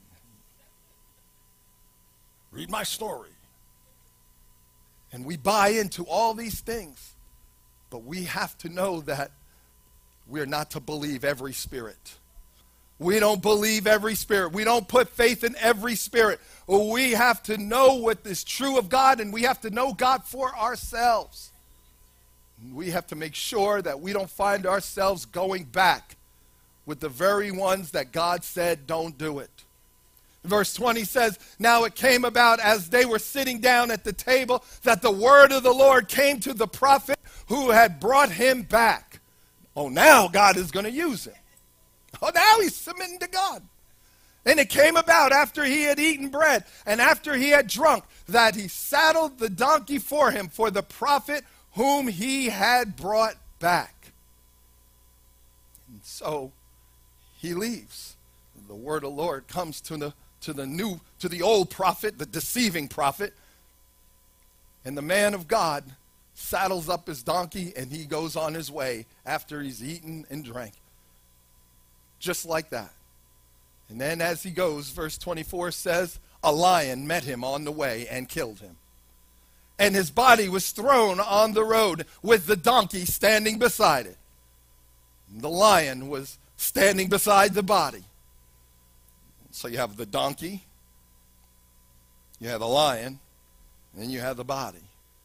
Read my story. And we buy into all these things. But we have to know that we're not to believe every spirit. We don't believe every spirit. We don't put faith in every spirit. We have to know what is true of God, and we have to know God for ourselves. We have to make sure that we don't find ourselves going back with the very ones that God said don't do it. Verse twenty says, now it came about as they were sitting down at the table that the word of the Lord came to the prophet who had brought him back. Oh, now God is going to use him. Oh, now he's submitting to God. And it came about after he had eaten bread and after he had drunk that he saddled the donkey for him for the prophet whom he had brought back. And so he leaves. The word of the Lord comes to the to the new, to the old prophet, the deceiving prophet. And the man of God saddles up his donkey and he goes on his way after he's eaten and drank. Just like that. And then as he goes, verse twenty-four says, a lion met him on the way and killed him. And his body was thrown on the road with the donkey standing beside it. And the lion was standing beside the body. So you have the donkey, you have the lion, and you have the body.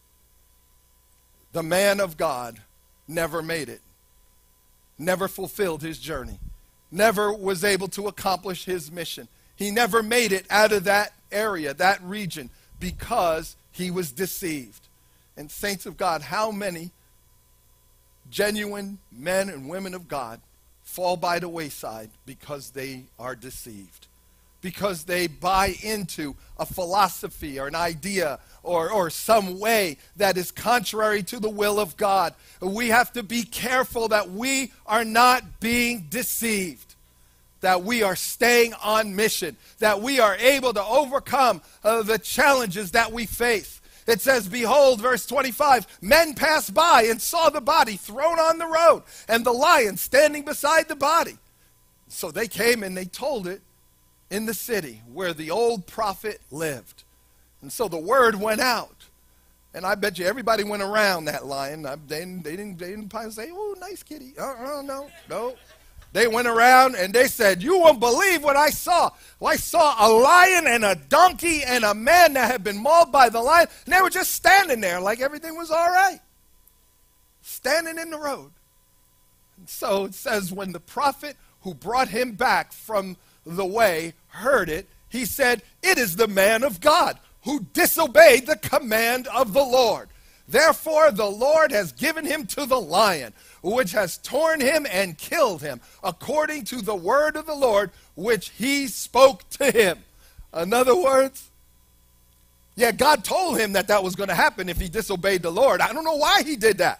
The man of God never made it, never fulfilled his journey, never was able to accomplish his mission. He never made it out of that area, that region, because he was deceived. And saints of God, how many genuine men and women of God fall by the wayside because they are deceived? Because they buy into a philosophy or an idea or, or some way that is contrary to the will of God. We have to be careful that we are not being deceived, that we are staying on mission, that we are able to overcome uh, the challenges that we face. It says, behold, verse twenty-five, men passed by and saw the body thrown on the road and the lion standing beside the body. So they came and they told it in the city where the old prophet lived. And so the word went out. And I bet you everybody went around that lion. I, they, they didn't, they didn't probably say, oh, nice kitty. Uh-uh, no, no. They went around and they said, you won't believe what I saw. Well, I saw a lion and a donkey and a man that had been mauled by the lion. And they were just standing there like everything was all right. Standing in the road. And so it says when the prophet who brought him back from the way heard it, he said, it is the man of God who disobeyed the command of the Lord. Therefore the Lord has given him to the lion, which has torn him and killed him, according to the word of the Lord, which he spoke to him. In other words, yeah, God told him that that was going to happen if he disobeyed the Lord. I don't know why he did that.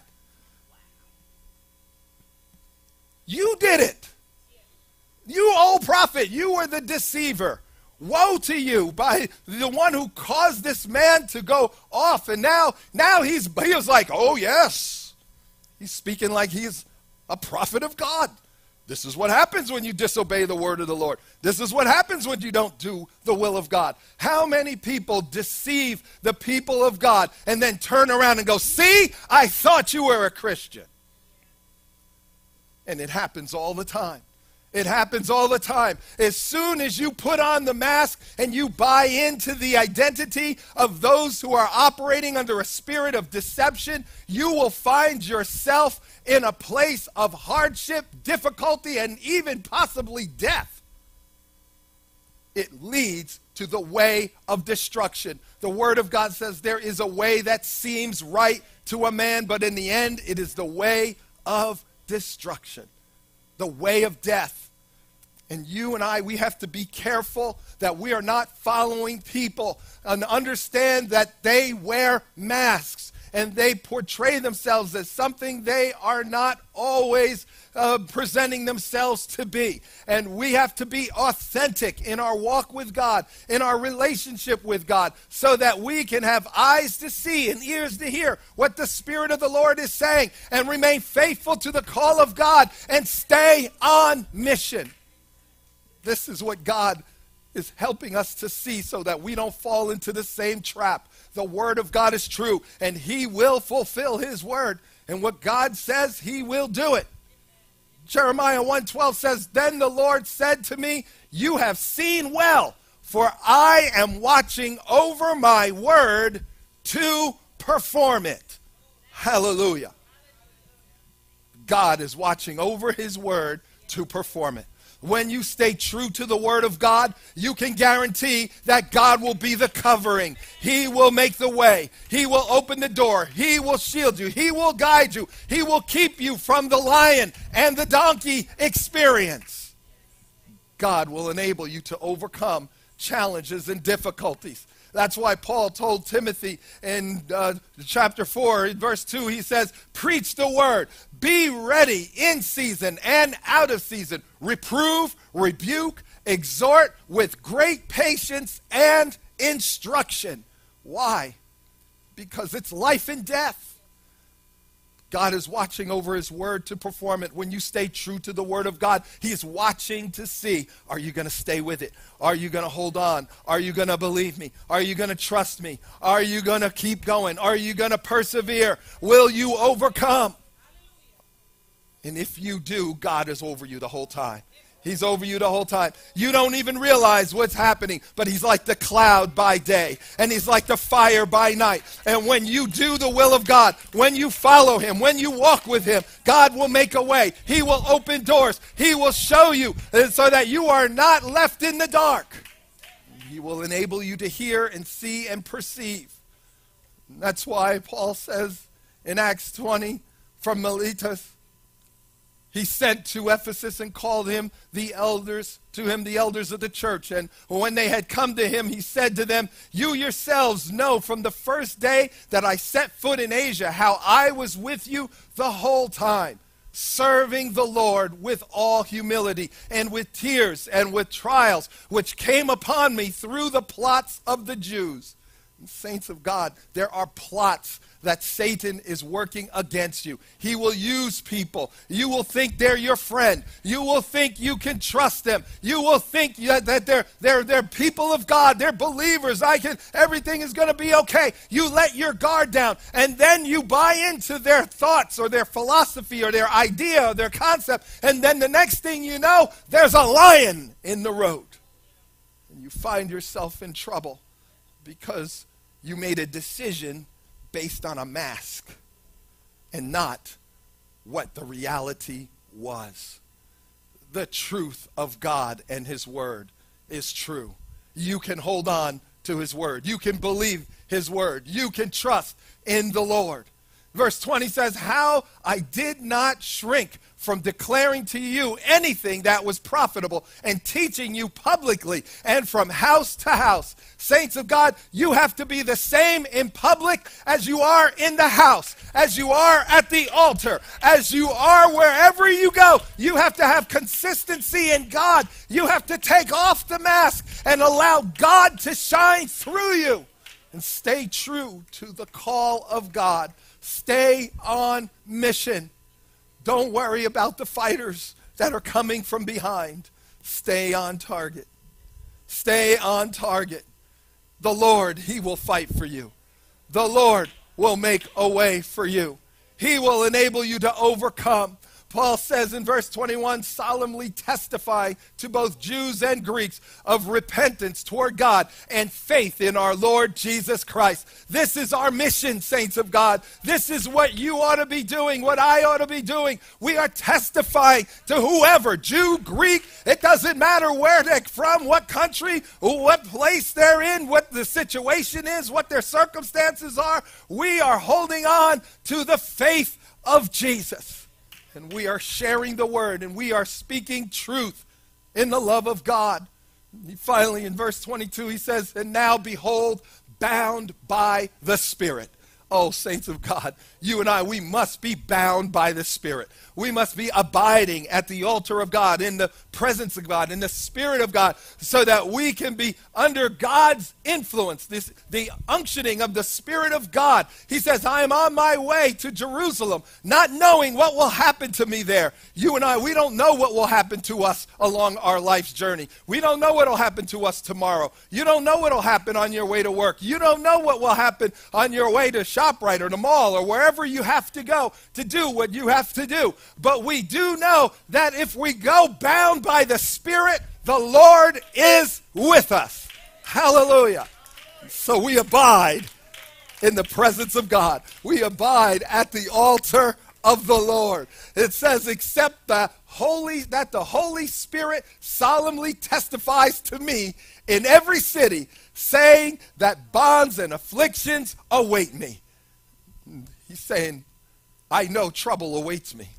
You did it. You old prophet, you were the deceiver. Woe to you by the one who caused this man to go off. And now, now he's he was like, oh yes. He's speaking like he's a prophet of God. This is what happens when you disobey the word of the Lord. This is what happens when you don't do the will of God. How many people deceive the people of God and then turn around and go, see, I thought you were a Christian. And it happens all the time. It happens all the time. As soon as you put on the mask and you buy into the identity of those who are operating under a spirit of deception, you will find yourself in a place of hardship, difficulty, and even possibly death. It leads to the way of destruction. The Word of God says there is a way that seems right to a man, but in the end, it is the way of destruction, the way of death. And you and I, we have to be careful that we are not following people and understand that they wear masks and they portray themselves as something they are not always uh, presenting themselves to be. And we have to be authentic in our walk with God, in our relationship with God, so that we can have eyes to see and ears to hear what the Spirit of the Lord is saying and remain faithful to the call of God and stay on mission. This is what God is helping us to see so that we don't fall into the same trap. The Word of God is true, and He will fulfill His Word. And what God says, He will do it. Jeremiah one twelve says, "Then the Lord said to me, you have seen well, for I am watching over my word to perform it." Hallelujah. God is watching over His word to perform it. When you stay true to the Word of God, you can guarantee that God will be the covering. He will make the way. He will open the door. He will shield you. He will guide you. He will keep you from the lion and the donkey experience. God will enable you to overcome challenges and difficulties. That's why Paul told Timothy in uh, chapter four, in verse two, he says, "Preach the word. Be ready in season and out of season. Reprove, rebuke, exhort with great patience and instruction." Why? Because it's life and death. God is watching over His word to perform it. When you stay true to the Word of God, He is watching to see, are you going to stay with it? Are you going to hold on? Are you going to believe me? Are you going to trust me? Are you going to keep going? Are you going to persevere? Will you overcome? And if you do, God is over you the whole time. He's over you the whole time. You don't even realize what's happening, but He's like the cloud by day, and He's like the fire by night. And when you do the will of God, when you follow Him, when you walk with Him, God will make a way. He will open doors. He will show you so that you are not left in the dark. He will enable you to hear and see and perceive. And that's why Paul says in Acts twenty, from Miletus, he sent to Ephesus and called him the elders, to him the elders of the church. And when they had come to him, he said to them, "You yourselves know from the first day that I set foot in Asia how I was with you the whole time, serving the Lord with all humility and with tears and with trials, which came upon me through the plots of the Jews." And saints of God, there are plots that Satan is working against you. He will use people. You will think they're your friend. You will think you can trust them. You will think that they're, they're, they're people of God. They're believers. I can, everything is going to be okay. You let your guard down, and then you buy into their thoughts or their philosophy or their idea or their concept, and then the next thing you know, there's a lion in the road. And you find yourself in trouble because you made a decision based on a mask and not what the reality was. The truth of God and His word is true. You can hold on to His word. You can believe His word. You can trust in the Lord. Verse twenty says, "How I did not shrink from declaring to you anything that was profitable and teaching you publicly and from house to house." Saints of God, you have to be the same in public as you are in the house, as you are at the altar, as you are wherever you go. You have to have consistency in God. You have to take off the mask and allow God to shine through you and stay true to the call of God. Stay on mission. Don't worry about the fighters that are coming from behind. Stay on target. Stay on target. The Lord, He will fight for you. The Lord will make a way for you. He will enable you to overcome. Paul says in verse twenty-one, solemnly testifying to both Jews and Greeks of repentance toward God and faith in our Lord Jesus Christ. This is our mission, saints of God. This is what you ought to be doing, what I ought to be doing. We are testifying to whoever, Jew, Greek, it doesn't matter where they're from, what country, what place they're in, what the situation is, what their circumstances are. We are holding on to the faith of Jesus. And we are sharing the word, and we are speaking truth in the love of God. Finally, in verse twenty-two, he says, and now behold, bound by the Spirit. Oh, saints of God, you and I, we must be bound by the Spirit. We must be abiding at the altar of God, in the presence of God, in the Spirit of God, so that we can be under God's influence, this, the unctioning of the Spirit of God. He says, I am on my way to Jerusalem, not knowing what will happen to me there. You and I, we don't know what will happen to us along our life's journey. We don't know what will happen to us tomorrow. You don't know what will happen on your way to work. You don't know what will happen on your way to ShopRite or the mall or wherever you have to go to do what you have to do. But we do know that if we go bound by the Spirit, the Lord is with us. Hallelujah. So we abide in the presence of God. We abide at the altar of the Lord. It says, except the Holy, that the Holy Spirit solemnly testifies to me in every city, saying that bonds and afflictions await me. He's saying, I know trouble awaits me,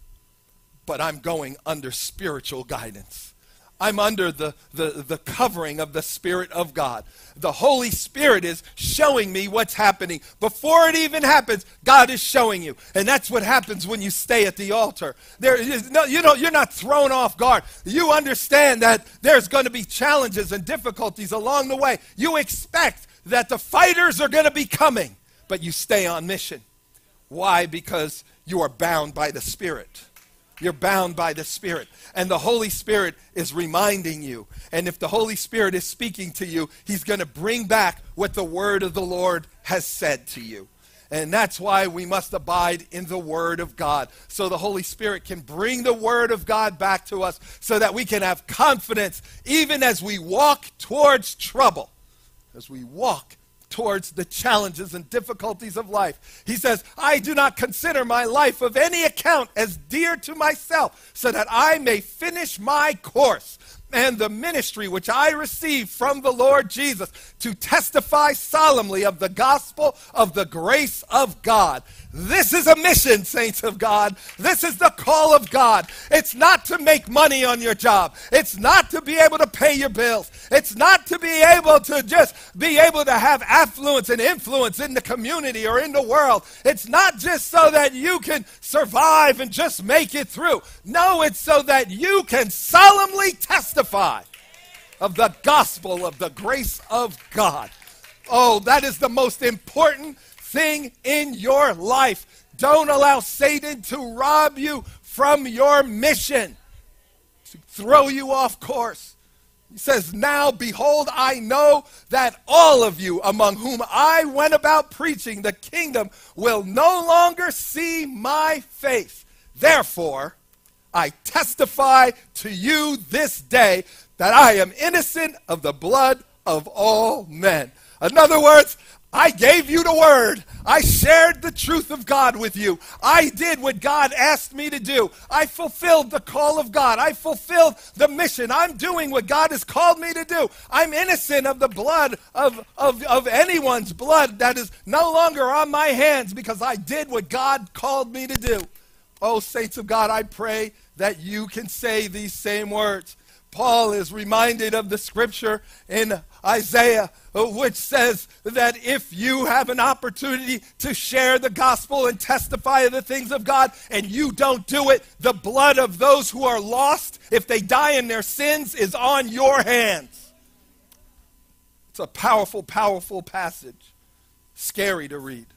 but I'm going under spiritual guidance. I'm under the, the, the covering of the Spirit of God. The Holy Spirit is showing me what's happening. Before it even happens, God is showing you. And that's what happens when you stay at the altar. There is no, you know, you're not thrown off guard. You understand that there's going to be challenges and difficulties along the way. You expect that the fighters are going to be coming, but you stay on mission. Why? Because you are bound by the Spirit. You're bound by the Spirit. And the Holy Spirit is reminding you. And if the Holy Spirit is speaking to you, he's going to bring back what the word of the Lord has said to you. And that's why we must abide in the word of God. So the Holy Spirit can bring the word of God back to us so that we can have confidence even as we walk towards trouble. As we walk towards the challenges and difficulties of life. He says, I do not consider my life of any account as dear to myself, so that I may finish my course and the ministry which I received from the Lord Jesus, to testify solemnly of the gospel of the grace of God. This is a mission, saints of God. This is the call of God. It's not to make money on your job. It's not to be able to pay your bills. It's not to be able to just be able to have affluence and influence in the community or in the world. It's not just so that you can survive and just make it through. No, it's so that you can solemnly testify of the gospel of the grace of God. Oh, that is the most important thing in your life. Don't allow Satan to rob you from your mission, to throw you off course. He says, now behold, I know that all of you among whom I went about preaching the kingdom will no longer see my face. Therefore, I testify to you this day that I am innocent of the blood of all men. In other words, I gave you the word. I shared the truth of God with you. I did what God asked me to do. I fulfilled the call of God. I fulfilled the mission. I'm doing what God has called me to do. I'm innocent of the blood of, of, of anyone's blood that is no longer on my hands, because I did what God called me to do. Oh, saints of God, I pray that you can say these same words. Paul is reminded of the scripture in Isaiah, which says that if you have an opportunity to share the gospel and testify of the things of God, and you don't do it, the blood of those who are lost, if they die in their sins, is on your hands. It's a powerful, powerful passage. Scary to read.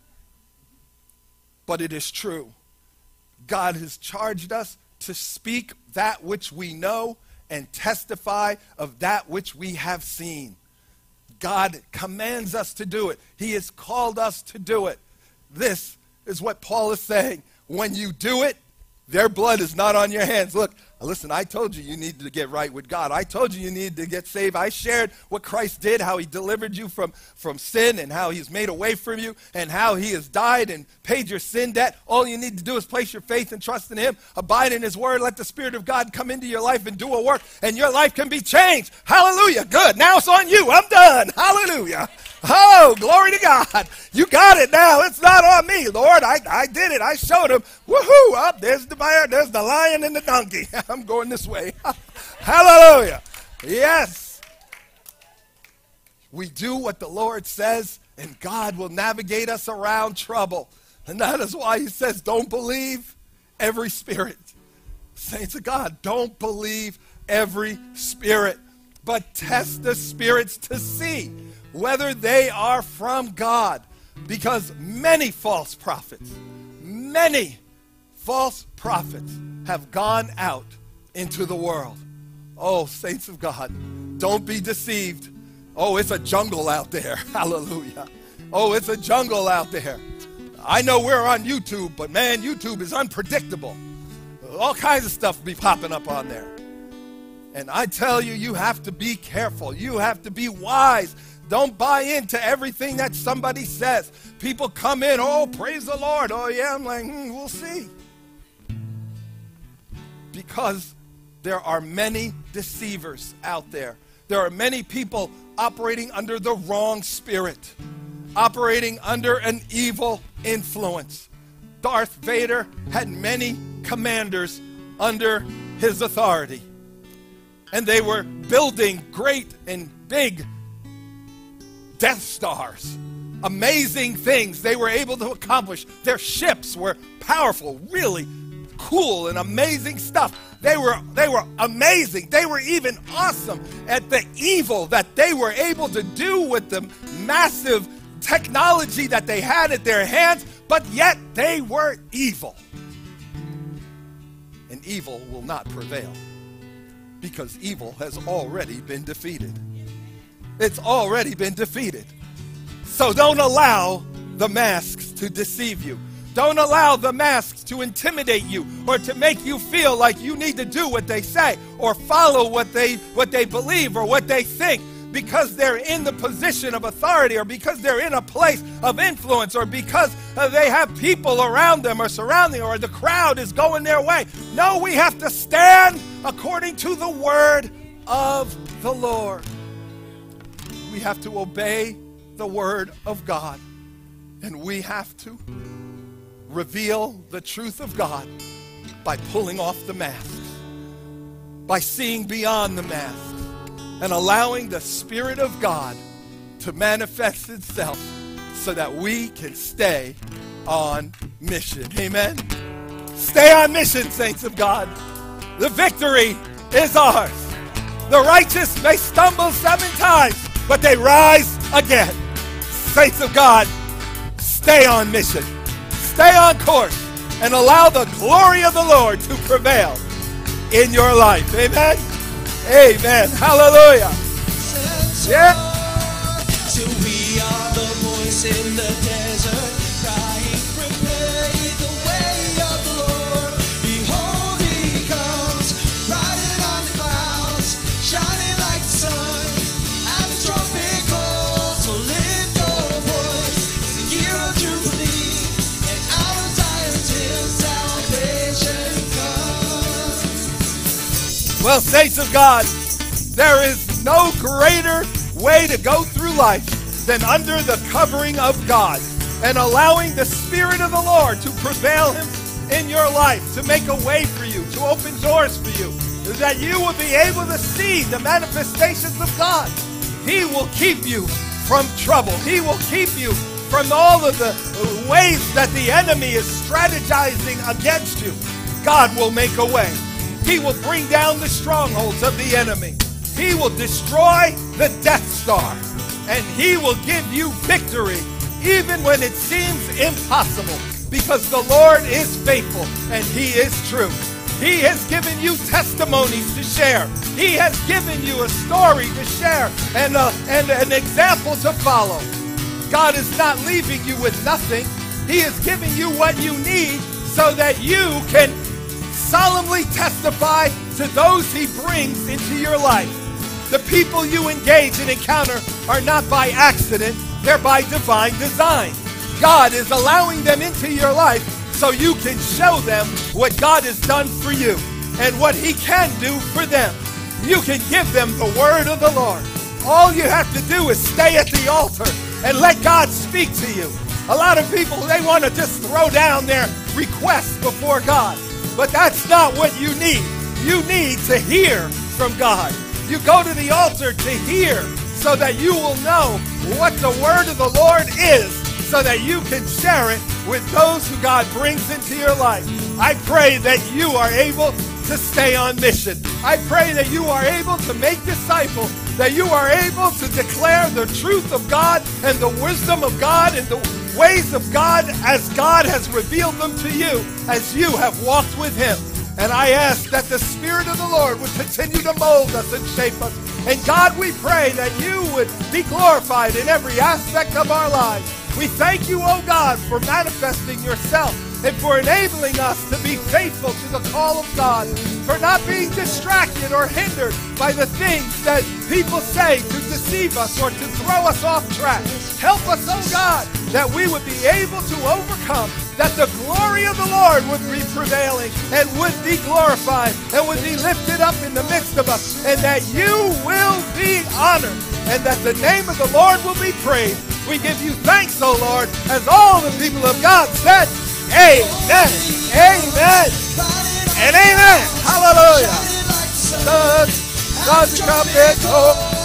But it is true. God has charged us to speak that which we know and testify of that which we have seen. God commands us to do it. He has called us to do it. This is what Paul is saying. When you do it, Their blood is not on your hands. Look, listen, I told you you needed to get right with God. I told you you needed to get saved. I shared what Christ did, how he delivered you from, from sin and how he's made a way for you and how he has died and paid your sin debt. All you need to do is place your faith and trust in him, abide in his word, let the Spirit of God come into your life and do a work, and your life can be changed. Hallelujah. Good. Now it's on you. I'm done. Hallelujah. Oh, glory to God. You got it now. It's not on me, Lord. I, I did it. I showed him. Woohoo. Up, there's the bear. There's the lion and the donkey. I'm going this way. Hallelujah. Yes. We do what the Lord says, and God will navigate us around trouble. And that is why he says, don't believe every spirit. Saints of God, don't believe every spirit, but test the spirits to see whether they are from God, because many false prophets, many false prophets have gone out into the world. Oh, saints of God, don't be deceived. Oh, it's a jungle out there. Hallelujah. Oh, it's a jungle out there. I know we're on YouTube, but man, YouTube is unpredictable. All kinds of stuff be popping up on there. And I tell you, you have to be careful. You have to be wise. Don't buy into everything that somebody says. People come in, oh, praise the Lord. Oh, yeah, I'm like, hmm, we'll see. Because there are many deceivers out there. There are many people operating under the wrong spirit, operating under an evil influence. Darth Vader had many commanders under his authority. And they were building great and big Death Stars, amazing things they were able to accomplish. Their ships were powerful, really cool and amazing stuff. They were, they were amazing. They were even awesome at the evil that they were able to do with the massive technology that they had at their hands, but yet they were evil. And evil will not prevail, because evil has already been defeated. It's already been defeated. So don't allow the masks to deceive you. Don't allow the masks to intimidate you or to make you feel like you need to do what they say or follow what they, what they believe or what they think, because they're in the position of authority or because they're in a place of influence or because uh, they have people around them or surrounding or the crowd is going their way. No, we have to stand according to the word of the Lord. We have to obey the word of God, and we have to reveal the truth of God by pulling off the masks, by seeing beyond the masks, and allowing the Spirit of God to manifest itself so that we can stay on mission. Amen? Stay on mission, saints of God. The victory is ours. The righteous may stumble seven times, but they rise again. Saints of God, stay on mission. Stay on course and allow the glory of the Lord to prevail in your life. Amen? Amen. Hallelujah. Yeah. So we are the voice in the desert, crying, prepare the way of the Lord. Behold, he comes, riding on the clouds, shining like the sun. And the trumpet calls, so lift your voice. It's the year of Jubilee, and out of Zion till salvation comes. Well, saints of God, there is no greater way to go through life than under the covering of God and allowing the Spirit of the Lord to prevail in your life, to make a way for you, to open doors for you, that you will be able to see the manifestations of God. He will keep you from trouble. He will keep you from all of the ways that the enemy is strategizing against you. God will make a way. He will bring down the strongholds of the enemy. He will destroy the Death Star, and he will give you victory even when it seems impossible, because the Lord is faithful and he is true. He has given you testimonies to share. He has given you a story to share and, a, and an example to follow. God is not leaving you with nothing. He is giving you what you need so that you can solemnly testify to those he brings into your life. The people you engage and encounter are not by accident, they're by divine design. God is allowing them into your life so you can show them what God has done for you and what he can do for them. You can give them the word of the Lord. All you have to do is stay at the altar and let God speak to you. A lot of people, they want to just throw down their requests before God. But that's not what you need. You need to hear from God. You go to the altar to hear so that you will know what the word of the Lord is, so that you can share it with those who God brings into your life. I pray that you are able to stay on mission. I pray that you are able to make disciples, that you are able to declare the truth of God and the wisdom of God and the ways of God as God has revealed them to you, as you have walked with him. And I ask that the Spirit of the Lord would continue to mold us and shape us. And God, we pray that you would be glorified in every aspect of our lives. We thank you, oh God, for manifesting yourself and for enabling us to be faithful to the call of God, for not being distracted or hindered by the things that people say to deceive us or to throw us off track. Help us, oh God, that we would be able to overcome, that the glory of the Lord would be prevailing and would be glorified and would be lifted up in the midst of us, and that you will be honored and that the name of the Lord will be praised. We give you thanks, O Lord, as all the people of God said, amen, amen, and amen. Hallelujah. God's trumpet, oh.